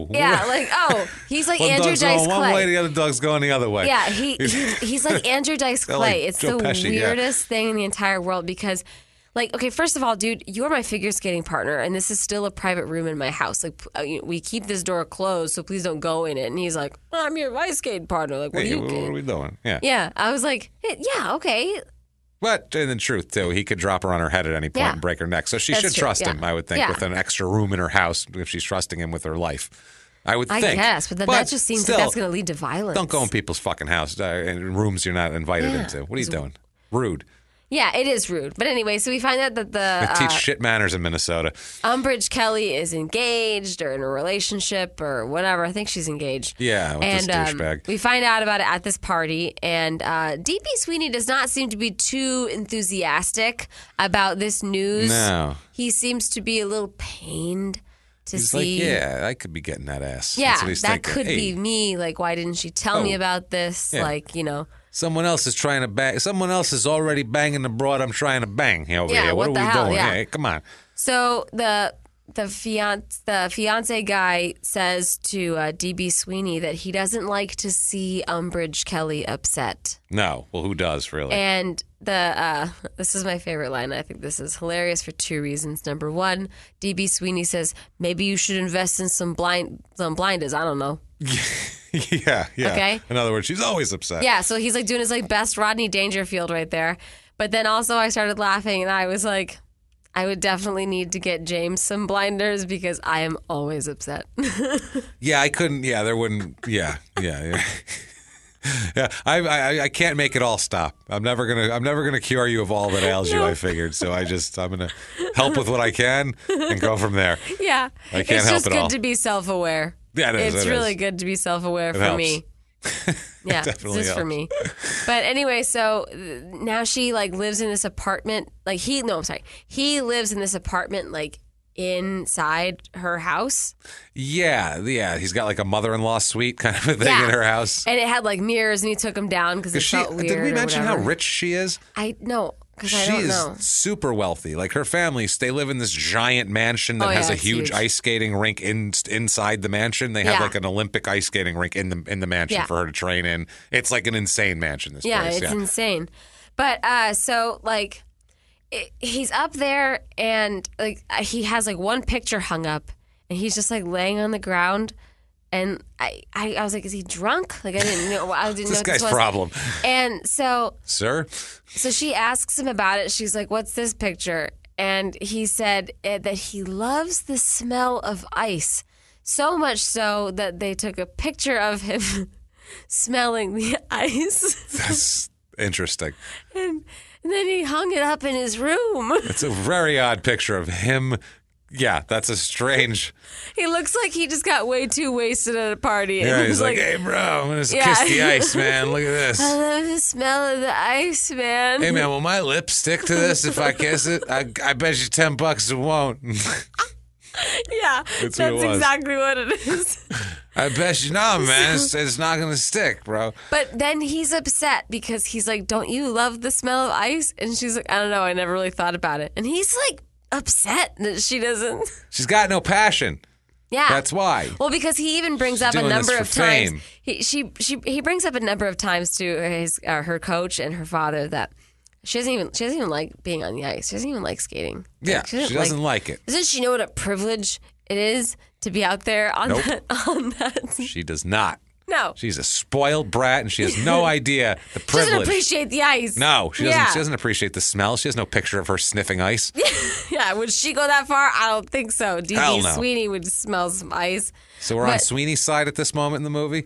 he's like Andrew Dice Clay. One way, the other dog's going the other way. Yeah, he's like Andrew Dice Clay. Like it's Joe the Pesci, weirdest thing in the entire world because, like, okay, first of all, dude, you're my figure skating partner, and this is still a private room in my house. Like, we keep this door closed, so please don't go in it. And he's like, I'm your ice skating partner. Like, what are we doing? Yeah. Yeah, I was like, yeah, okay. But in the truth, too, he could drop her on her head at any point and break her neck. So she should trust him, I would think, with an extra room in her house if she's trusting him with her life. I would think. I guess, but that just seems like that's going to lead to violence. Don't go in people's fucking house, in rooms you're not invited into. What are you doing? Rude. Yeah, it is rude. But anyway, so we find out that they teach shit manners in Minnesota. Umbridge Kelly is engaged or in a relationship or whatever. I think she's engaged. Yeah, with this douchebag. We find out about it at this party, and DB Sweeney does not seem to be too enthusiastic about this news. No. He seems to be a little pained to see. He's like, I could be getting that ass. Yeah, that's what he's that thinking. could be me. Like, why didn't she tell me about this? Yeah. Like, Someone else is trying to bang. Someone else is already banging the broad I'm trying to bang over here. What are we doing? Yeah. Hey, come on. So the fiance guy says to DB Sweeney that he doesn't like to see Umbridge Kelly upset. No. Well, who does, really? And this is my favorite line. I think this is hilarious for two reasons. Number one, DB Sweeney says, maybe you should invest in some blinders. I don't know. Yeah. Okay? In other words, she's always upset. Yeah, so he's like doing his like best Rodney Dangerfield right there. But then also I started laughing and I was like, I would definitely need to get James some blinders because I am always upset. Yeah, I couldn't. Yeah, there wouldn't. Yeah. Yeah, I can't make it all stop. I'm never gonna cure you of all that ails you. I figured, so I'm gonna help with what I can and go from there. Yeah, I can't help it all. It's just good to be self-aware. Yeah, it is. It's really good to be self-aware for helps. me. Yeah, Definitely just helps. for me. But anyway, so now she like lives in this apartment. Like he lives in this apartment like inside her house. Yeah. He's got like a mother-in-law suite kind of a thing in her house. And it had like mirrors, and he took them down because it felt weird. Did we mention how whatever. rich she is? No. Because I She don't is know. super wealthy. Like her family, they live in this giant mansion that has a it's huge huge. ice skating rink inside the mansion. They have like an Olympic ice skating rink in the mansion for her to train in. It's like an insane mansion. This place. It's insane. But so like he's up there and like he has like one picture hung up and he's just like laying on the ground. And I was like, is he drunk? Like I didn't know. I didn't know This what guy's this was. problem. And so Sir? she asks him about it. She's like, what's this picture? And he said that he loves the smell of ice. So much so that they took a picture of him smelling the ice. That's interesting. And then he hung it up in his room. It's a very odd picture of him. Yeah, that's a strange. He looks like he just got way too wasted at a party. Yeah, he's like, hey, bro, I'm going to kiss the ice, man. Look at this. I love the smell of the ice, man. Hey, man, will my lips stick to this if I kiss it? I bet you $10 it won't. Yeah, that's exactly what it is. I bet you not, man. It's not going to stick, bro. But then he's upset because he's like, don't you love the smell of ice? And she's like, I don't know. I never really thought about it. And he's like upset that she doesn't. She's got no passion. Yeah. That's why. Well, because he even brings up a doing number this of for times. fame. He brings up a number of times to her coach and her father that she doesn't even like being on the ice. She doesn't even like skating. Yeah, she doesn't like it. Doesn't she know what a privilege it is to be out there on that? She does not. No. She's a spoiled brat, and she has no idea the privilege. She doesn't appreciate the ice. No, she doesn't. She doesn't appreciate the smell. She has no picture of her sniffing ice. Yeah, would she go that far? I don't think so. Hell D.B. no. Sweeney would smell some ice. So we're on Sweeney's side at this moment in the movie?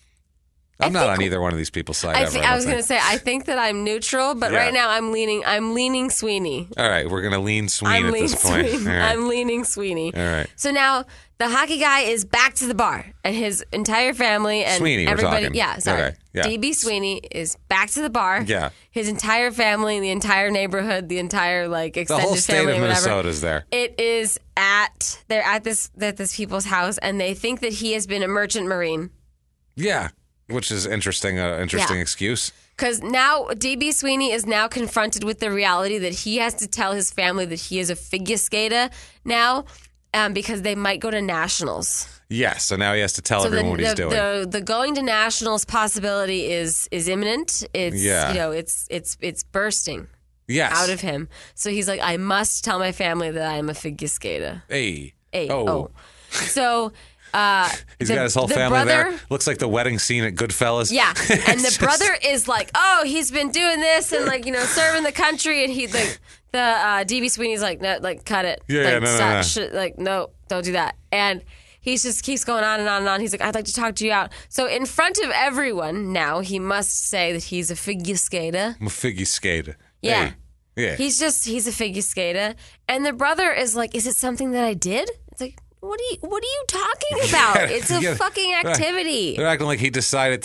I'm not on either one of these people's side ever. I was going to say, I think that I'm neutral, but right now I'm leaning Sweeney. All right, we're going to lean Sweeney at this point. All right. I'm leaning Sweeney. All right. So now the hockey guy is back to the bar, and his entire family and Sweeney, everybody. we're talking. Yeah, sorry. Okay, yeah. DB Sweeney is back to the bar. Yeah. His entire family, the entire neighborhood, the entire like The extended whole state family, of whatever. Minnesota's there. It is they're at this people's house, and they think that he has been a merchant marine. Yeah, which is interesting. Excuse. Because now DB Sweeney is now confronted with the reality that he has to tell his family that he is a figure skater now, because they might go to nationals. Yes, so now he has to tell everyone what he's doing. The going to nationals possibility is imminent. It's it's bursting. Yes. Out of him. So he's like, I must tell my family that I am a figure skater. Hey. Oh. So. He's got his whole family there. Looks like the wedding scene at Goodfellas. Yeah, and the brother is like, oh, he's been doing this and like serving the country, and he like the DB Sweeney's like, no, like cut it. Yeah, like, no. No, don't do that. And he just keeps going on and on and on. He's like, I'd like to talk to you out. So in front of everyone now, he must say that he's a figure skater. I'm a figure skater. Yeah. Hey. Yeah. He's a figure skater, and the brother is like, is it something that I did? It's like. What are you talking about? It's a fucking activity. They're acting like he decided to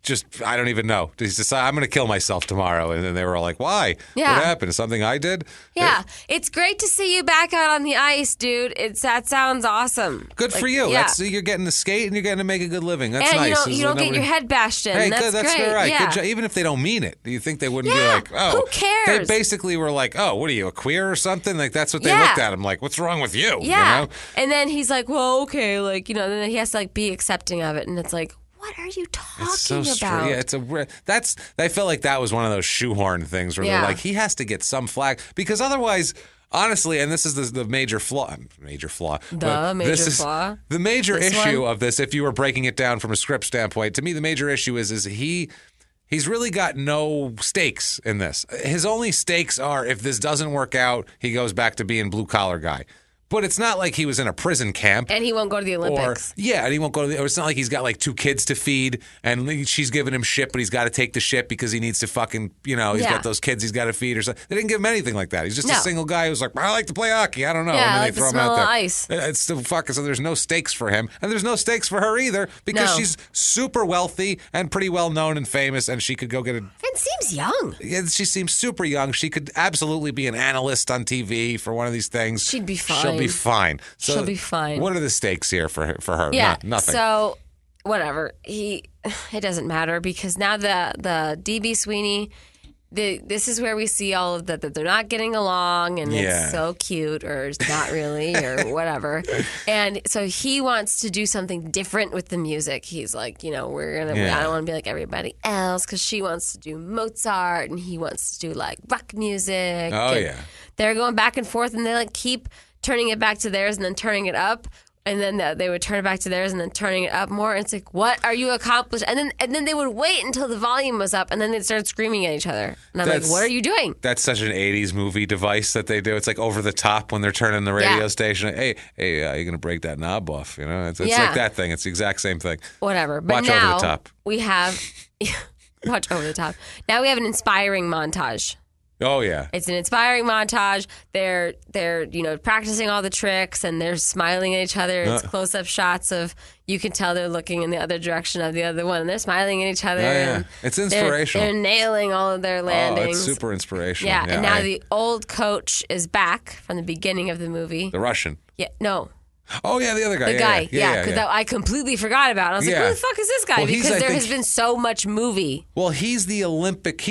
I don't even know. He's decided, I'm going to kill myself tomorrow. And then they were all like, why? Yeah. What happened? Something I did? Yeah. It's great to see you back out on the ice, dude. That sounds awesome. Good for you. Yeah. You're getting to skate and you're getting to make a good living. That's and nice. You don't get your head bashed in. Hey, that's good. That's great. all right. Yeah. Good job. Even if they don't mean it, do you think they wouldn't be Yeah. like, oh. Who cares? They basically were like, oh, what are you, a queer or something? Like, that's what they looked at him like, what's wrong with you? Yeah. You know? And then he's like, well, okay. Like, then he has to like be accepting of it. And it's like, what are you talking about? Yeah, I felt like that was one of those shoehorn things where they're like, he has to get some flack because otherwise, honestly, and this is the major flaw. The major issue of this, if you were breaking it down from a script standpoint, to me, the major issue is he's really got no stakes in this. His only stakes are if this doesn't work out, he goes back to being blue collar guy. But it's not like he was in a prison camp. And he won't go to the Olympics. And he won't go to or it's not like he's got like 2 kids to feed and she's giving him shit, but he's got to take the shit because he needs to fucking, he's got those kids he's got to feed or something. They didn't give him anything like that. He's just a single guy who's like, I like to play hockey. I don't know. Yeah, and then I like they throw the him smell out there. of ice. It's the fucking, so there's no stakes for him. And there's no stakes for her either because she's super wealthy and pretty well known and famous and she could go get a... And seems young. Yeah, she seems super young. She could absolutely be an analyst on TV for one of these things. She'd be fine. She'll be fine. So she'll be fine. What are the stakes here for her? Yeah, nothing. So whatever. It doesn't matter because now the DB Sweeney, this is where we see all of that they're not getting along and it's so cute or not really or whatever. And so he wants to do something different with the music. He's like, I don't want to be like everybody else because she wants to do Mozart and he wants to do like rock music. Oh, yeah. They're going back and forth and they like keep turning it back to theirs and then turning it up. And then they would turn it back to theirs and then turning it up more. And it's like, what are you accomplished? And then they would wait until the volume was up and then they'd start screaming at each other. And I'm like, what are you doing? That's such an 80s movie device that they do. It's like over the top when they're turning the radio station. Hey, you're going to break that knob off. It's like that thing. It's the exact same thing. Whatever. But Watch now Over the Top. We have... Watch Over the Top. Now we have an inspiring montage. Oh, yeah. It's an inspiring montage. They're practicing all the tricks and they're smiling at each other. It's close-up shots of, you can tell they're looking in the other direction of the other one. And they're smiling at each other. Oh, yeah. And it's inspirational. They're nailing all of their landings. Oh, it's super inspirational. Yeah, and now the old coach is back from the beginning of the movie. The Russian. Yeah, no. Oh, yeah, the other guy. The guy, because I completely forgot about it. I was like, who the fuck is this guy? Because there has been so much movie. Well, he's the Olympic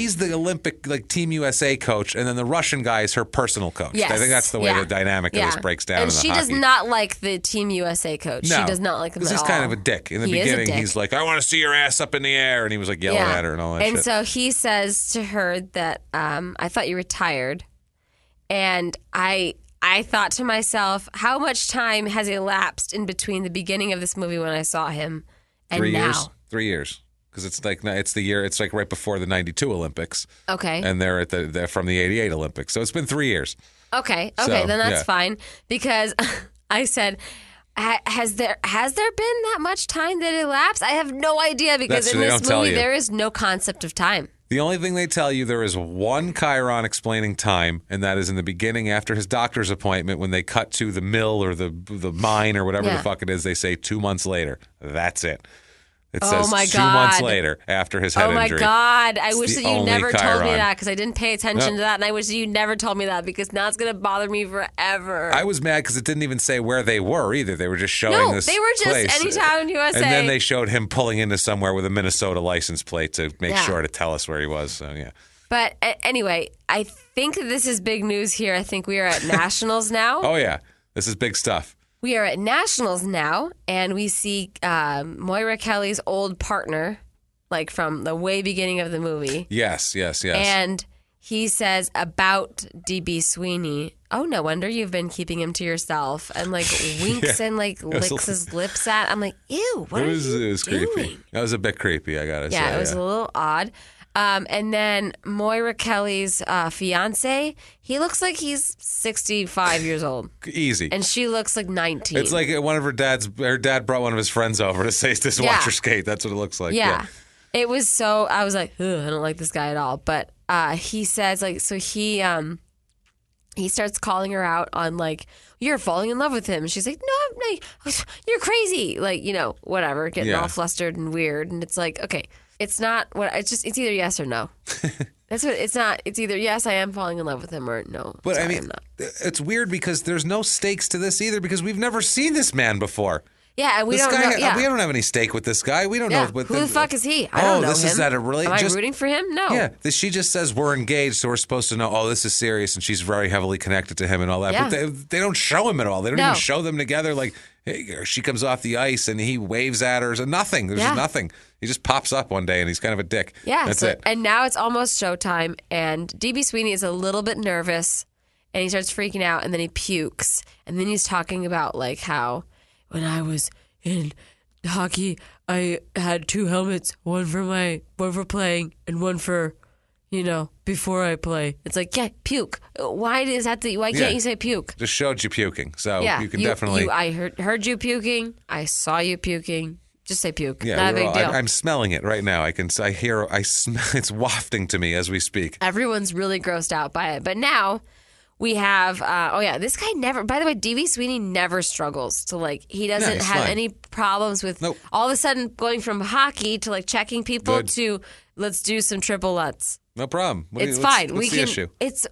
like Team USA coach, and then the Russian guy is her personal coach. Yes. I think that's the way the dynamic of this breaks down. And she does not like the Team USA coach. No. She does not like him at all. He's kind of a dick. In the beginning, he's like, I want to see your ass up in the air, and he was like yelling at her and all that shit. And so he says to her that, I thought you were tired, and I thought to myself, how much time has elapsed in between the beginning of this movie when I saw him and 3 now? years. 3 years. Because it's the year. It's like right before the '92 Olympics. Okay. And they're from the '88 Olympics. So it's been 3 years. Okay. Then that's fine. Because I said, has there been that much time that elapsed? I have no idea because in this movie there is no concept of time. The only thing they tell you, there is one chyron explaining time, and that is in the beginning after his doctor's appointment when they cut to the mill or the mine or whatever the fuck it is. They say 2 months later. That's it. It says 2 months later after his head injury. Oh, my God. I wish that you never told me that because I didn't pay attention to that, and I wish that you never told me that because now it's going to bother me forever. I was mad because it didn't even say where they were either. They were just showing this they were just place. Anytown, USA. And then they showed him pulling into somewhere with a Minnesota license plate to make sure to tell us where he was. So, yeah. But anyway, I think that this is big news here. I think we are at Nationals now. Oh, yeah. This is big stuff. We are at Nationals now, and we see Moira Kelly's old partner, like from the way beginning of the movie. Yes. And he says about DB Sweeney, oh, no wonder you've been keeping him to yourself, and like winks and like licks his lips at. I'm like, ew, what are you doing? It was creepy. That was a bit creepy, I gotta say. Yeah, it was a little odd. And then Moira Kelly's fiance, he looks like he's 65 years old. Easy. And she looks like 19. It's like her dad brought one of his friends over to say, just watch her skate. That's what it looks like. Yeah. It was so, I was like, I don't like this guy at all. But he says, like, so he he starts calling her out on, like, you're falling in love with him. And she's like, no, you're crazy. Like, whatever, getting all flustered and weird. And it's like, okay, it's not what it's either yes or no. That's what it's not. It's either yes, I am falling in love with him, or no. But sorry, I mean, I'm not. It's weird because there's no stakes to this either because we've never seen this man before. Yeah, and we don't know. Yeah. We don't have any stake with this guy. We don't know. Who the fuck is he? I don't know this him. Is that a really? Am I rooting for him? No. Yeah, she just says we're engaged, so we're supposed to know. Oh, this is serious, and she's very heavily connected to him and all that. Yeah. But they don't show him at all. They don't even show them together. Like she comes off the ice and he waves at her. So nothing. There's nothing. He just pops up one day and he's kind of a dick. Yeah, that's it. And now it's almost showtime, and DB Sweeney is a little bit nervous, and he starts freaking out, and then he pukes, and then he's talking about like how when I was in hockey, I had 2 helmets, one for playing and one for, before I play. It's like, yeah, puke. Why can't you say puke? Just showed you puking, so you can definitely. I heard you puking. I saw you puking. Just say puke. Yeah, not a big deal. I'm smelling it right now. I smell. It's wafting to me as we speak. Everyone's really grossed out by it, but now. We have, this guy never, by the way, DB Sweeney never struggles to he doesn't have any problems with all of a sudden going from hockey to checking people to let's do some triple Lutz. No problem. It's fine. What's the issue?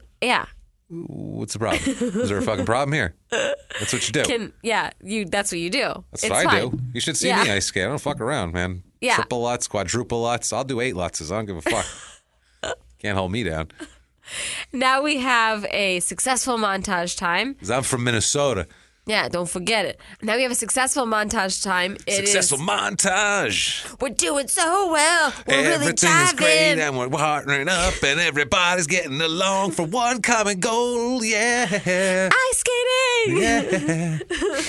What's the problem? Is there a fucking problem here? That's what you do. That's what you do. That's what I do. You should see me ice skate. I don't fuck around, man. Yeah. Triple Lutz, quadruple Lutz. I'll do 8 Lutzes. I don't give a fuck. Can't hold me down. Now we have a successful montage time. Because I'm from Minnesota. Yeah, don't forget it. Now we have a successful montage time. Successful montage. We're doing so well. We're Everything really is great and we're partnering up and everybody's getting along for one common goal. Yeah. Ice skating. Yeah.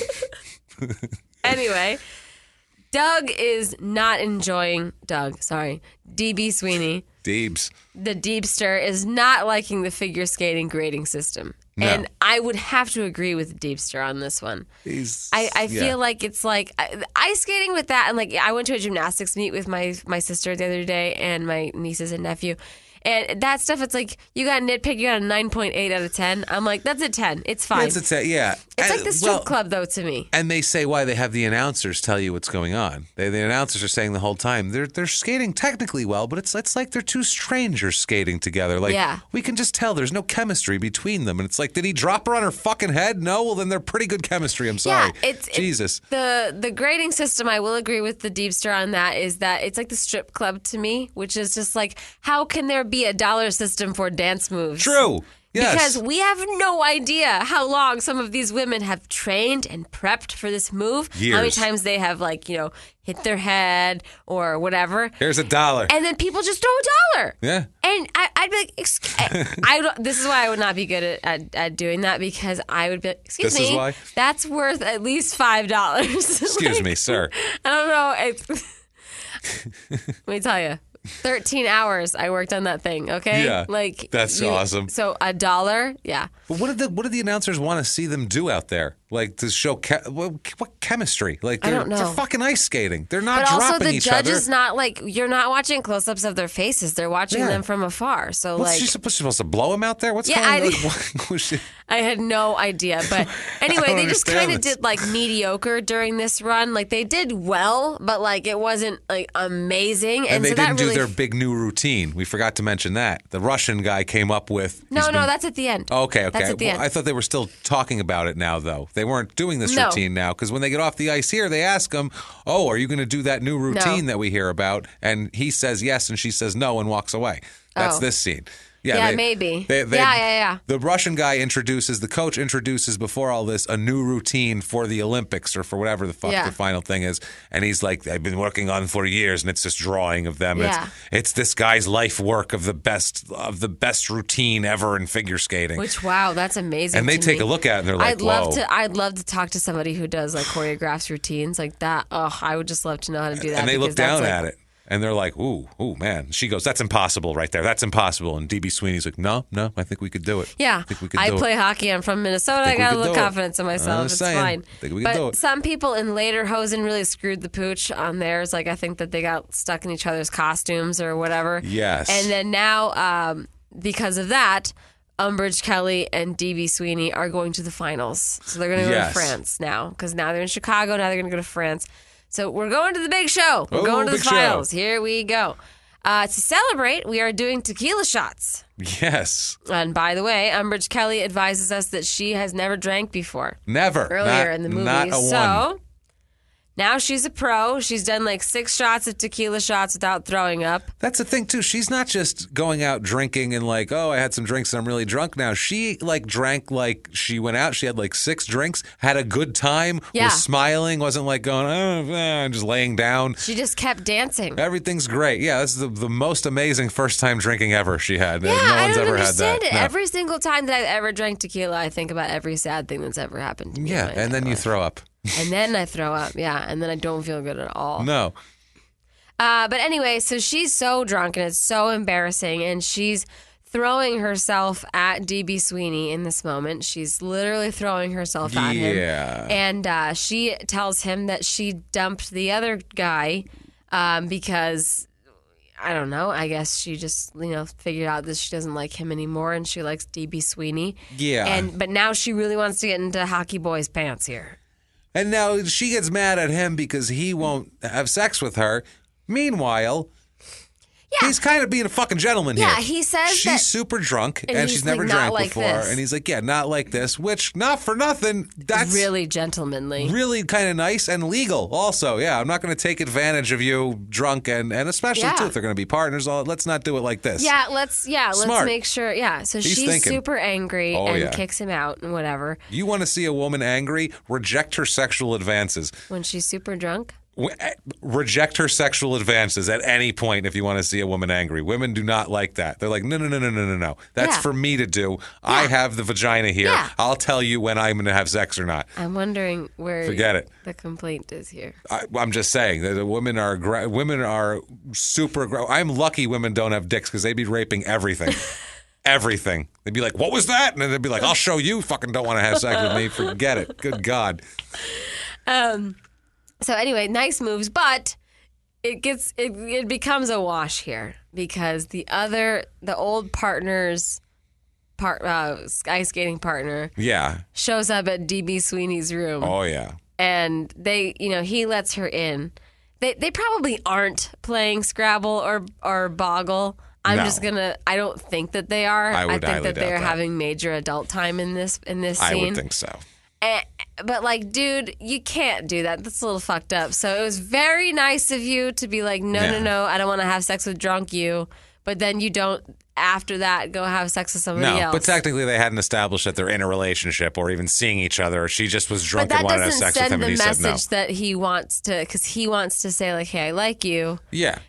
Anyway, DB Sweeney. Deebs. The Deebster is not liking the figure skating grading system. No. And I would have to agree with Deebster on this one. I feel like it's like ice skating with that. And I went to a gymnastics meet with my sister the other day and my nieces and nephew. And that stuff, it's like, you got nitpick, you got a 9.8 out of 10. I'm like, that's a 10. It's fine. It's a 10, yeah. It's like the strip club, though, to me. And they say why they have the announcers tell you what's going on. The announcers are saying the whole time, they're skating technically well, but it's like they're two strangers skating together. We can just tell there's no chemistry between them. And it's like, did he drop her on her fucking head? No? Well, then they're pretty good chemistry. I'm sorry. Yeah, Jesus. The grading system, I will agree with the Deebster on that, is that it's like the strip club to me, which is just like, how can there be a dollar system for dance moves? True. Yes. Because we have no idea how long some of these women have trained and prepped for this move. Years. How many times they have hit their head or whatever. Here's $1. And then people just throw $1. Yeah. And I'd be like, this is why I would not be good at doing that, because I would be like, excuse me, this is why? That's worth at least $5. Excuse me, sir. I don't know. Let me tell you. 13 hours I worked on that thing, okay? Yeah, that's awesome. So $1, yeah. But what do the announcers want to see them do out there? To show what chemistry? I don't know. They're fucking ice skating. They're not dropping each other. dropping But also the judge other. is not you're not watching close-ups of their faces. They're watching them from afar. So What's she supposed to blow him out there? What's going on? I had no idea. But anyway, they just kind of did mediocre during this run. They did well, but it wasn't amazing. And they so didn't do their big new routine. We forgot to mention that. The Russian guy came up with... No, that's at the end. Okay. That's at the end. I thought they were still talking about it now, though. They weren't doing this routine now, because when they get off the ice here, they ask him, oh, are you going to do that new routine that we hear about? And he says yes, and she says no, and walks away. That's this scene. Yeah, maybe. Yeah. The Russian guy the coach introduces before all this a new routine for the Olympics or for whatever the fuck the final thing is. And he's like, I've been working on for years, and it's this drawing of them. Yeah. It's this guy's life work of the best routine ever in figure skating. Which, wow, that's amazing. And they take a look at it and they're like, I'd love to talk to somebody who does choreographs routines like that. Oh, I would just love to know how to do that. And they look down at it. And they're like, ooh, man. She goes, that's impossible right there. That's impossible. And DB Sweeney's like, no, I think we could do it. Yeah. I play hockey. I'm from Minnesota. I got a little confidence in myself. It's fine. I think we can do it. Some people in later Hosen really screwed the pooch on theirs. I think that they got stuck in each other's costumes or whatever. Yes. And then now, because of that, Umbridge Kelly and D.B. Sweeney are going to the finals. So they're going to go to France now, because now they're in Chicago. Now they're going to go to France. So we're going to the big show. We're going to the finals. Here we go. To celebrate, we are doing tequila shots. Yes. And by the way, Umbridge Kelly advises us that she has never drank before. Never. Earlier in the movie. Not a one. So now she's a pro. She's done like 6 shots of tequila shots without throwing up. That's the thing, too. She's not just going out drinking and like, oh, I had some drinks and I'm really drunk now. She like drank like she went out. She had like 6 drinks, had a good time, was smiling, wasn't like going, I'm just laying down. She just kept dancing. Everything's great. Yeah, this is the most amazing first time drinking ever she had. Yeah, no one's ever had that. It. No. Every single time that I've ever drank tequila, I think about every sad thing that's ever happened to me. Yeah, and then you throw up. And then I throw up, and then I don't feel good at all. No. But anyway, so she's so drunk and it's so embarrassing, and she's throwing herself at D.B. Sweeney in this moment. She's literally throwing herself at him. Yeah. And she tells him that she dumped the other guy because, I don't know, I guess she just, figured out that she doesn't like him anymore and she likes D.B. Sweeney. Yeah. But now she really wants to get into Hockey Boy's pants here. And now she gets mad at him because he won't have sex with her. Meanwhile, he's kind of being a fucking gentleman here. Yeah, he says she's super drunk and she's never drank before. This. And he's like, yeah, not like this, which, not for nothing, that's really gentlemanly. Really kind of nice and legal also. Yeah, I'm not going to take advantage of you drunk and especially too if they're going to be partners. Let's not do it like this. Let's make sure. Yeah, so she's super angry and kicks him out and whatever. You want to see a woman angry? Reject her sexual advances. When she's super drunk? Reject her sexual advances at any point if you want to see a woman angry. Women do not like that. They're like, no. That's for me to do. I have the vagina here. Yeah. I'll tell you when I'm going to have sex or not. I'm wondering where the complaint is here. I'm just saying that women are super. I'm lucky women don't have dicks because they'd be raping everything. Everything. They'd be like, what was that? And then they'd be like, I'll show you. Fucking don't want to have sex with me. Forget it. Good God. So anyway, nice moves, but it becomes a wash here because the old partner's ice skating partner shows up at D.B. Sweeney's room. Oh yeah. And he lets her in. They probably aren't playing Scrabble or Boggle. I don't think that they are. I think that they're having major adult time in this scene. I would think so. But, like, dude, you can't do that. That's a little fucked up. So it was very nice of you to be like, no, I don't want to have sex with drunk you. But then you don't, after that, go have sex with somebody else. But technically they hadn't established that they're in a relationship or even seeing each other. Or she just was drunk and wanted to have sex with him and he said no. But that doesn't send the message that he wants to, because he wants to say, like, hey, I like you. Yeah.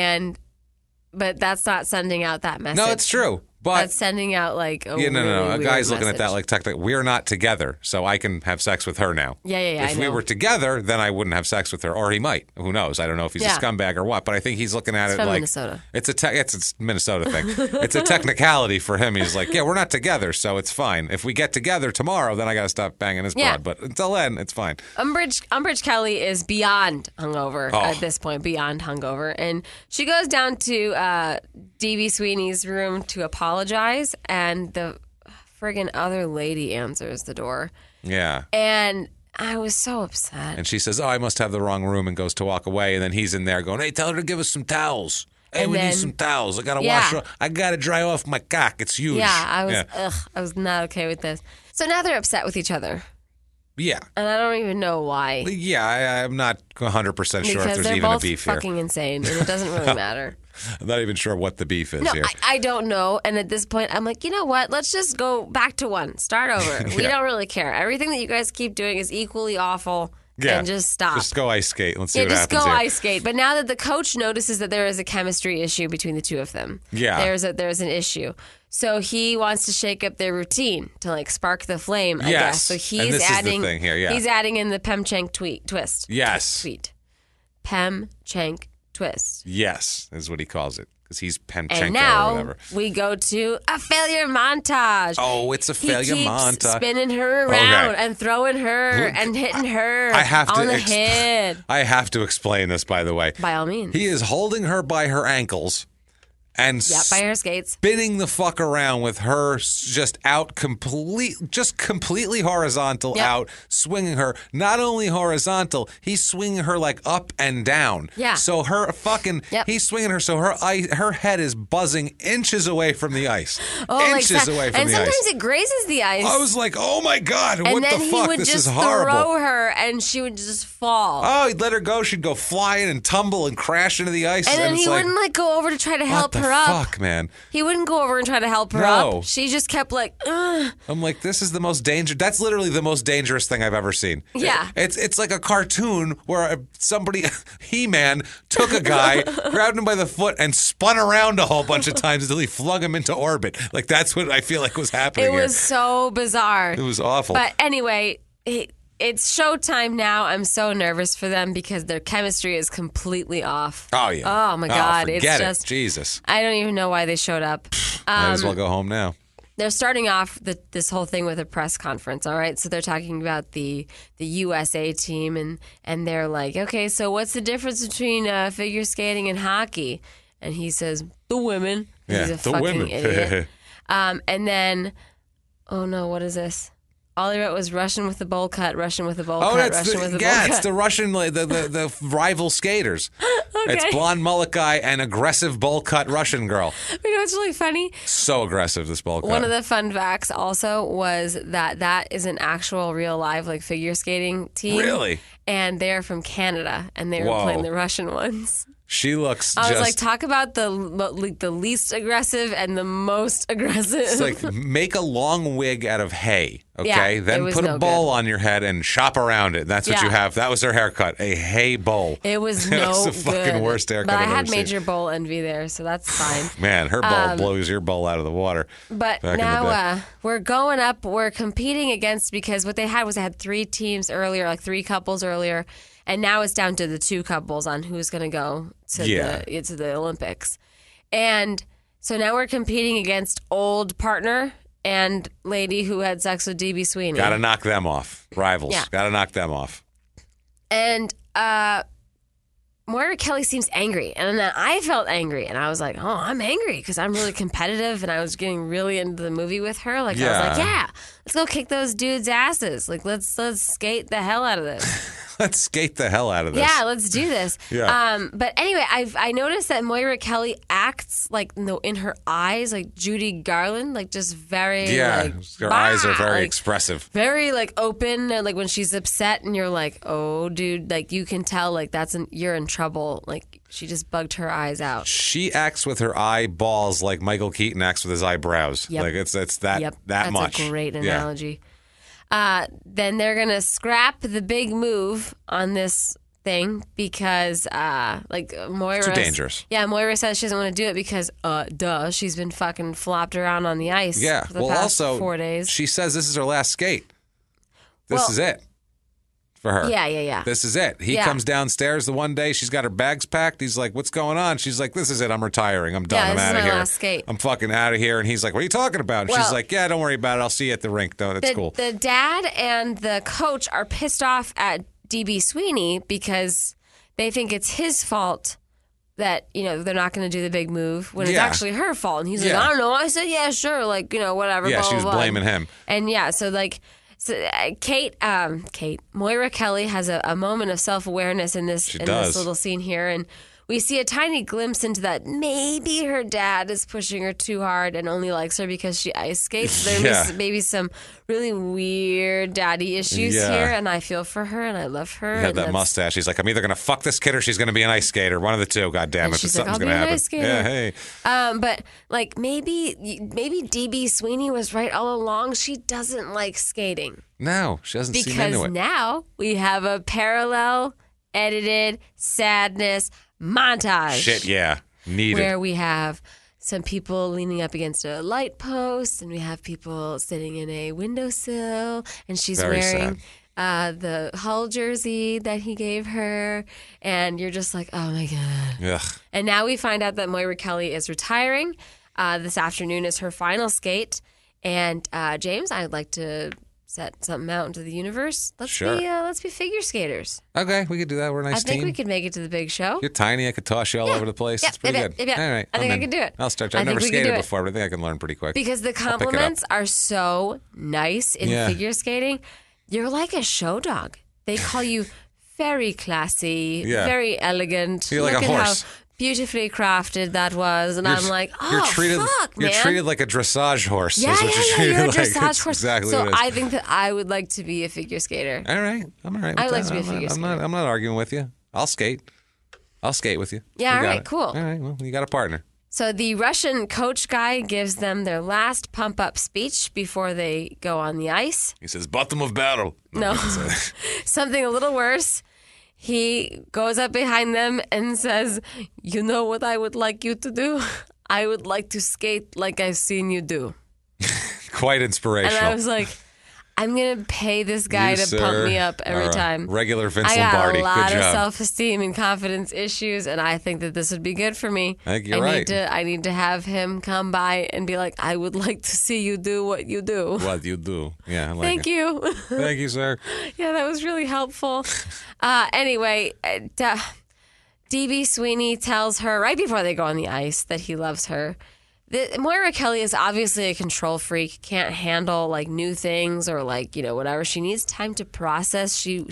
But that's not sending out that message. No, it's true. But that's sending out like a no. A guy's looking at that like technically we're not together, so I can have sex with her now. Yeah. If we were together, then I wouldn't have sex with her, or he might. Who knows? I don't know if he's a scumbag or what. But I think he's looking at it like Minnesota. It's a Minnesota thing. It's a technicality for him. He's like, yeah, we're not together, so it's fine. If we get together tomorrow, then I got to stop banging his broad. But until then, it's fine. Umbridge Kelly is beyond hungover at this point, beyond hungover, and she goes down to D.B. Sweeney's room to apologize. And the friggin' other lady answers the door. Yeah. And I was so upset. And she says, I must have the wrong room, and goes to walk away. And then he's in there going, hey, tell her to give us some towels. Hey, we need some towels. I got to wash up. I got to dry off my cock. It's huge. Yeah, I was not okay with this. So now they're upset with each other. Yeah. And I don't even know why. Yeah, I'm not 100% sure if there's even a beef here. Because they're both fucking insane, and it doesn't really matter. I'm not even sure what the beef is here. I don't know. And at this point, I'm like, you know what? Let's just go back to one. Start over. We don't really care. Everything that you guys keep doing is equally awful. Yeah. And just stop. Just go ice skate. Let's see what happens here. Just go ice skate. But now that the coach notices that there is a chemistry issue between the two of them. Yeah. There's an issue. So he wants to shake up their routine to like spark the flame, I guess. So he's adding is the thing here, yeah. He's adding in the Pemchank twist. Yes. Tweet. Pemchank twist. Yes, is what he calls it. Because he's Pemchenko and now or whatever. We go to a failure montage. Oh, it's a failure montage. Spinning her around and throwing her and hitting her on the head. I have to explain this, by the way. By all means. He is holding her by her ankles and by her skates, spinning the fuck around with her just completely horizontal out, swinging her. Not only horizontal, he's swinging her like up and down. Yeah. So her fucking, he's swinging her so her head is buzzing inches away from the ice. Inches away from the ice. And sometimes it grazes the ice. I was like, oh my God, what the fuck? And then he would this just is horrible. throw her and she would just fall. Oh, he'd let her go. She'd go flying and tumble and crash into the ice. And then he wouldn't like go over to try to help her up. Fuck, man. He wouldn't go over and try to help her up. She just kept like, ugh. I'm like, this is the most dangerous. That's literally the most dangerous thing I've ever seen. Yeah. It's like a cartoon where somebody, He-Man, took a guy, grabbed him by the foot, and spun around a whole bunch of times until he flung him into orbit. Like, that's what I feel like was happening here. It was so bizarre. It was awful. But anyway, it's showtime now. I'm so nervous for them because their chemistry is completely off. Oh, yeah. Oh, my God. Forget it's just, Jesus. I don't even know why they showed up. Might as well go home now. They're starting off this whole thing with a press conference, all right? So they're talking about the USA team, and they're like, okay, so what's the difference between figure skating and hockey? And he says, the women. Yeah, he's a fucking women. idiot. And then, oh no, what is this? All he wrote was Russian with the bowl cut, Russian with the bowl cut, Russian with the bowl cut. It's the Russian, the rival skaters. Okay. It's blonde mullet guy and aggressive bowl cut Russian girl. You know what's really funny? So aggressive, this bowl cut. One of the fun facts also was that is an actual real live like figure skating team. Really? And they're from Canada, and they were playing the Russian ones. She looks I was like, talk about the least aggressive and the most aggressive. It's like, make a long wig out of hay, okay? Yeah, then put a bowl on your head and chop around it. That's what you have. That was her haircut, a hay bowl. It was It was the fucking worst haircut But I've I had ever major seen. bowl envy there, so that's fine. Man, her bowl blows your bowl out of the water. But now we're going up. We're competing against, because what they had was they had 3 teams earlier, like 3 couples earlier. And now it's down to the 2 couples on who's going to go to the Olympics. And so now we're competing against old partner and lady who had sex with DB Sweeney. Got to knock them off. Rivals. Yeah. Got to knock them off. And Moira Kelly seems angry. And then I felt angry. And I was like, oh, I'm angry because I'm really competitive. And I was getting really into the movie with her. Like, I was like, yeah, let's go kick those dudes' asses. Like, let's skate the hell out of this. Let's skate the hell out of this. Yeah, let's do this. But anyway, I noticed that Moira Kelly acts like in her eyes like Judy Garland, like just very like, her eyes are very expressive, very like open, and like when she's upset, and you're like, oh, dude, like you can tell like you're in trouble. Like she just bugged her eyes out. She acts with her eyeballs like Michael Keaton acts with his eyebrows. Yep. Like it's that That's much. That's a great analogy. Then they're going to scrap the big move on this thing because, Moira... Too dangerous. Yeah, Moira says she doesn't want to do it because, she's been fucking flopped around on the ice for the past 4 days. She says this is her last skate. This is it for her. Yeah. This is it. He comes downstairs the one day. She's got her bags packed. He's like, what's going on? She's like, this is it. I'm retiring. I'm done. I'm out of here. Last skate. I'm fucking out of here. And he's like, what are you talking about? And she's like, yeah, don't worry about it. I'll see you at the rink. No, that's cool. The dad and the coach are pissed off at DB Sweeney because they think it's his fault that, they're not going to do the big move when it's actually her fault. And he's like, I don't know. I said, yeah, sure. Like, whatever. Yeah, blah, she was blah, blaming him. And Moira Kelly has a moment of self-awareness in this little scene here, and we see a tiny glimpse into that maybe her dad is pushing her too hard and only likes her because she ice skates. There's maybe some really weird daddy issues here, and I feel for her and I love her. He had that mustache. He's like, I'm either going to fuck this kid or she's going to be an ice skater. One of the two. God damn it. She's something's like, going to happen. Ice skater. Yeah, hey. But like maybe DB Sweeney was right all along. She doesn't like skating. No, she doesn't seem into it. Because now we have a parallel edited sadness montage. Shit, yeah. Needed. Where we have some people leaning up against a light post, and we have people sitting in a windowsill, and she's wearing the Hull jersey that he gave her, and you're just like, oh my God. Ugh. And now we find out that Moira Kelly is retiring. This afternoon is her final skate. And James, I'd like to set something out into the universe. Let's be figure skaters. Okay, we could do that. We're a nice team. I think we could make it to the big show. You're tiny. I could toss you all over the place. It's pretty good. Yeah. All right. I think I can do it. I'll start. I've never skated before, but I think I can learn pretty quick. Because the compliments are so nice in figure skating. You're like a show dog. They call you very classy, very elegant. You're like a horse. How beautifully crafted that was, and I'm like, fuck, man. You're treated like a dressage horse. Yeah, you're a dressage horse. Exactly so what it is. I think that I would like to be a figure skater. All right, I'm all right. I would like to be a figure skater. I'm not arguing with you. I'll skate with you. Yeah, all right, cool. All right, well, you got a partner. So the Russian coach guy gives them their last pump-up speech before they go on the ice. He says, "Bottom of barrel." No, something a little worse. He goes up behind them and says, "You know what I would like you to do? I would like to skate like I've seen you do." Quite inspirational. And I was like, I'm going to pay this guy to pump me up every time. Regular Vince Lombardi. I got a lot of self-esteem and confidence issues, and I think that this would be good for me. I think you're right. I need to have him come by and be like, I would like to see you do what you do. What you do. Yeah, I like Thank you. Thank you, sir. Yeah, that was really helpful. Anyway, D.B. Sweeney tells her right before they go on the ice that he loves her. Moira Kelly is obviously a control freak, can't handle like new things or like, whatever. She needs time to process. She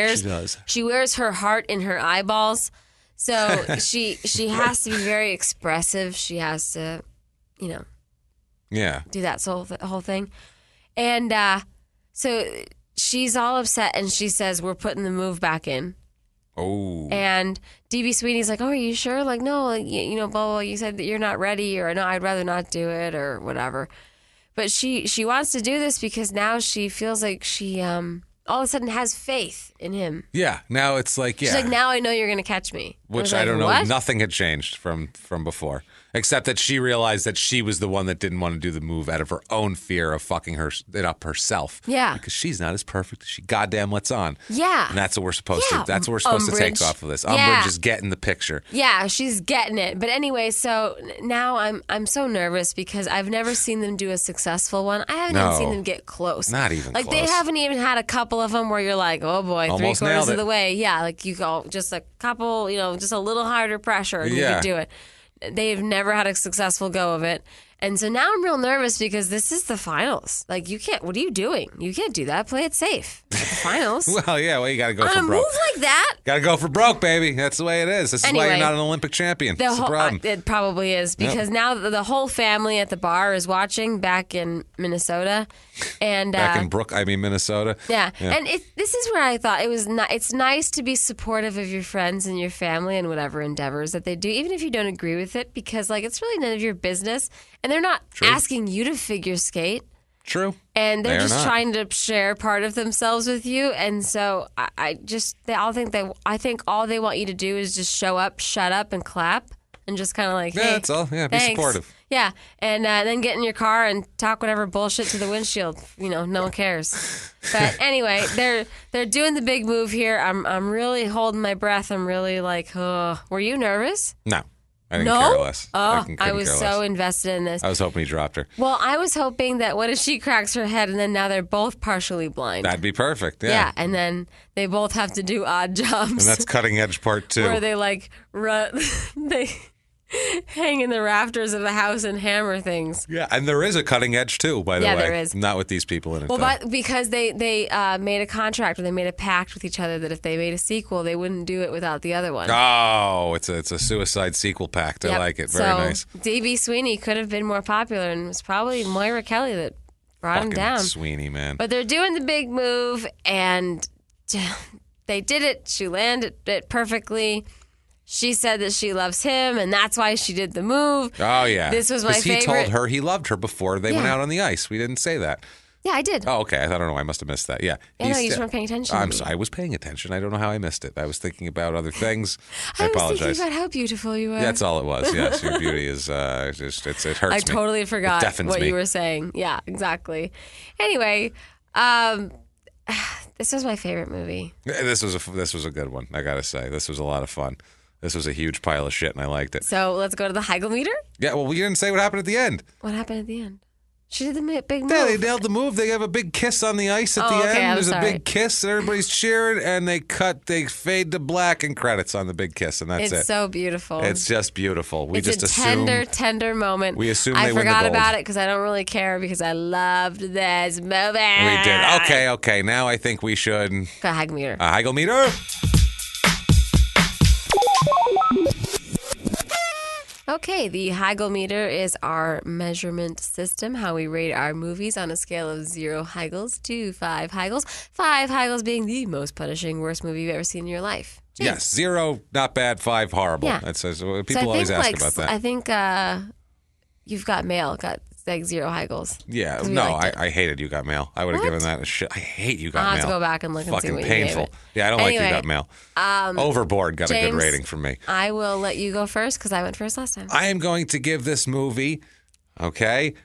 wears her heart in her eyeballs. So she has to be very expressive. She has to, do that whole thing. And so she's all upset and she says, "We're putting the move back in." Oh. And D.B. Sweeney's like, "Oh, are you sure?" Like, "No, blah, blah, you said that you're not ready," or "No, I'd rather not do it," or whatever. But she wants to do this because now she feels like she all of a sudden has faith in him. Yeah. Now it's like, She's like, "Now I know you're going to catch me." Which I don't know. What? Nothing had changed from before. Except that she realized that she was the one that didn't want to do the move out of her own fear of fucking it up herself. Yeah. Because she's not as perfect as she goddamn lets on. Yeah. And that's what we're supposed to. That's what we're supposed to take off of this. Umbridge is getting the picture. Yeah, she's getting it. But anyway, so now I'm so nervous because I've never seen them do a successful one. I haven't even seen them get close. Not even close. Like they haven't even had a couple of them where you're like, oh boy, almost 3/4 of the way. Yeah, like you go just a couple, just a little harder pressure and you can do it. They've never had a successful go of it. And so now I'm real nervous because this is the finals. Like, what are you doing? You can't do that. Play it safe. At the finals. You got to go for broke. On a move like that? Got to go for broke, baby. That's the way it is. This is why you're not an Olympic champion. That's the problem. It probably is because now the whole family at the bar is watching back in Minnesota. And back in Minnesota. Yeah. And this is where I thought it's nice to be supportive of your friends and your family and whatever endeavors that they do, even if you don't agree with it, because it's really none of your business. And they're not asking you to figure skate. True. And they're just trying to share part of themselves with you. And so I think all they want you to do is just show up, shut up, and clap. And just kind of like, hey, that's all. Yeah, thanks. Be supportive. Yeah. And then get in your car and talk whatever bullshit to the windshield. No one cares. But anyway, they're doing the big move here. I'm really holding my breath. I'm really like, oh. Were you nervous? No. I didn't care less. Oh, I was so invested in this. I was hoping he dropped her. Well, I was hoping that what if she cracks her head and then now they're both partially blind? That'd be perfect. Yeah. Yeah, and then they both have to do odd jobs. And that's cutting edge part 2. Where they run, they hang in the rafters of the house and hammer things. Yeah, and there is a cutting edge too, by the way. Yeah, there is. Not with these people in it. Well, because they made a contract or they made a pact with each other that if they made a sequel, they wouldn't do it without the other one. Oh, it's a suicide sequel pact. I like it. Very nice. D.B. Sweeney could have been more popular, and it was probably Moira Kelly that brought him down. Sweeney, man. But they're doing the big move, and they did it. She landed it perfectly. She said that she loves him, and that's why she did the move. Oh, yeah. This was my favorite. He told her he loved her before they went out on the ice. We didn't say that. Yeah, I did. Oh, okay. I don't know. I must have missed that. Yeah. I know you just weren't paying attention. I was paying attention. I don't know how I missed it. I was thinking about other things. I apologize. I was thinking about how beautiful you were. That's all it was. Yes, your beauty is it hurts me. I totally forgot what you were saying. Yeah, exactly. Anyway, this was my favorite movie. This was a good one. I gotta say, this was a lot of fun. This was a huge pile of shit, and I liked it. So let's go to the Heigl meter? Yeah, well, you didn't say what happened at the end. What happened at the end? She did the big move. Yeah, they nailed the move. They have a big kiss on the ice at the end. There's a big kiss, and everybody's cheering, and they fade to black and credits on the big kiss, and that's it. It's so beautiful. It's just beautiful. It's a tender moment. We assume I they win the gold. forgot about it because I don't really care because I loved this movie. We did. Okay. Now I think we should. Got a Heigl-Meter. A Heigl-Meter. Okay, the Heigl-Meter is our measurement system, how we rate our movies on a scale of 0 Heigls to 5 Heigls. 5 Heigls being the most punishing, worst movie you've ever seen in your life. James. Yes, 0, not bad, 5, horrible. Yeah. People always ask about that. I think You've Got Mail got like 0 Heigls. Yeah, no, I hated You Got Mail. I would have given that a shit. I hate You Got Mail. I'll have to go back and look and see what you painful. gave it. Yeah, I don't like You Got Mail. Overboard got James, a good rating from me. I will let you go first because I went first last time. I am going to give this movie, -5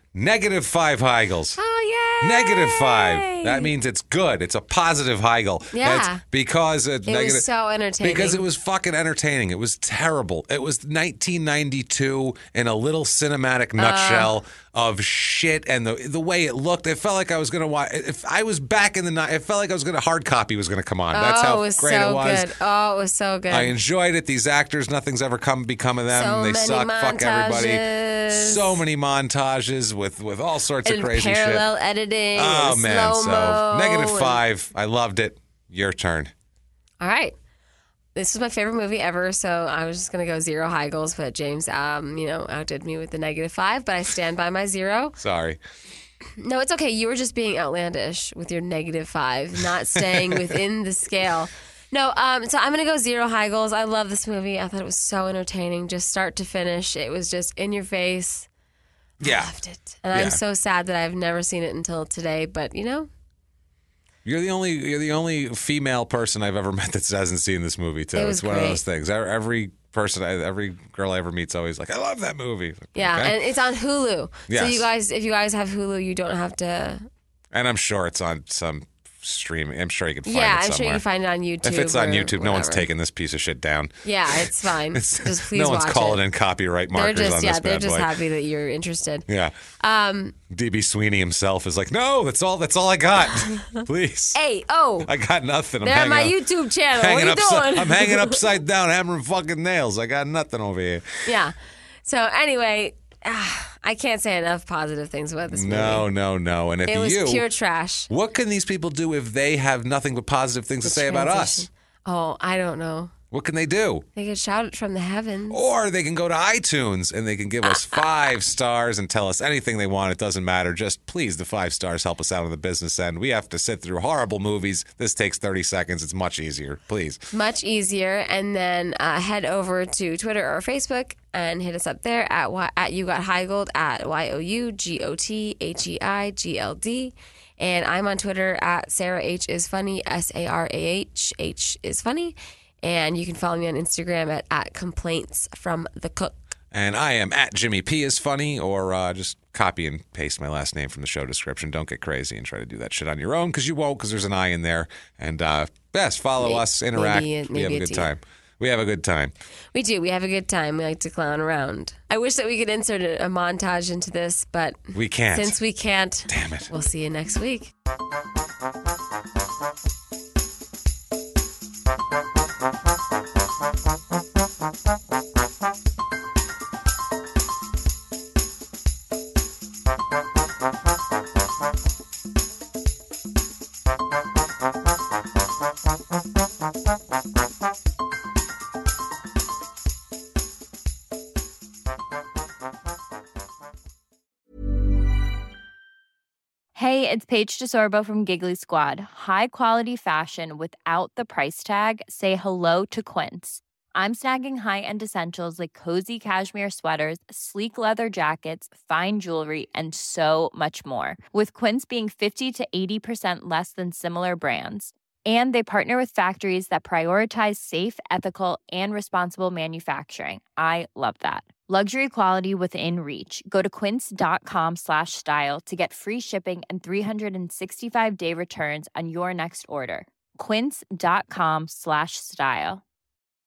Heigls. Oh, yay! -5. That means it's good. It's a positive Heigl. Yeah. That's because it was so entertaining. Because it was fucking entertaining. It was terrible. It was 1992 in a little cinematic nutshell of shit, and the way it looked. It felt like I was going to watch. If I was back in the night, it felt like I was going to hard copy was going to come on. That's how great it was. Good. Oh, it was so good. I enjoyed it. These actors, nothing's ever become of them. So they many suck. montages. Fuck everybody. So many montages with all sorts of crazy shit. Parallel editing. Oh man, slow-mo. So -5. I loved it. Your turn. All right. This was my favorite movie ever, so I was just going to go 0 Heigls, but James, outdid me with the -5, but I stand by my 0. Sorry. No, it's okay. You were just being outlandish with your -5, not staying within the scale. No, so I'm going to go 0 Heigls. I love this movie. I thought it was so entertaining, just start to finish. It was just in your face. Yeah. I loved it. And I'm so sad that I've never seen it until today, but You're the only female person I've ever met that hasn't seen this movie too. It's one great. of those things. Every girl I ever meet's always like, I love that movie. Yeah, okay? and it's on Hulu. Yes. So you guys, if you guys have Hulu, you don't have to. And I'm sure it's on some streaming. I'm sure you can find it Yeah, somewhere. I'm sure you can find it on YouTube. If it's on YouTube, no one's whatever. taking this piece of shit down. Yeah, it's fine. Just please no one's watch calling it. in copyright markers They're just, on this bad they're just boy. happy that you're interested. Yeah. DB Sweeney himself is like, no, that's all I got. Please. Hey, I got nothing. They're on my YouTube channel. What are you doing? I'm hanging upside down, hammering fucking nails. I got nothing over here. Yeah. So anyway, I can't say enough positive things about this movie. No. And if it was pure trash. What can these people do if they have nothing but positive things to say about us? Oh, I don't know. What can they do? They can shout it from the heavens. Or they can go to iTunes and they can give us 5 stars and tell us anything they want. It doesn't matter. Just please, the 5 stars help us out on the business end. We have to sit through horrible movies. This takes 30 seconds. It's much easier. Please. Much easier. And then head over to Twitter or Facebook and hit us up there at You Got Heigled at YOUGOTHEIGLD. And I'm on Twitter at Sarah H is funny, SARAH H is funny. And you can follow me on Instagram at Complaints from the Cook. And I am at Jimmy P is funny, or just copy and paste my last name from the show description. Don't get crazy and try to do that shit on your own, because you won't, because there's an I in there. And best follow us, interact. We have a good time. We have a good time. We do. We have a good time. We like to clown around. I wish that we could insert a montage into this, but we can't. Since we can't, damn it. We'll see you next week. Hey, it's Paige DeSorbo from Giggly Squad. High quality fashion without the price tag. Say hello to Quince. I'm snagging high-end essentials like cozy cashmere sweaters, sleek leather jackets, fine jewelry, and so much more. With Quince being 50 to 80% less than similar brands. And they partner with factories that prioritize safe, ethical, and responsible manufacturing. I love that. Luxury quality within reach. Go to quince.com/style to get free shipping and 365-day returns on your next order. Quince.com/style.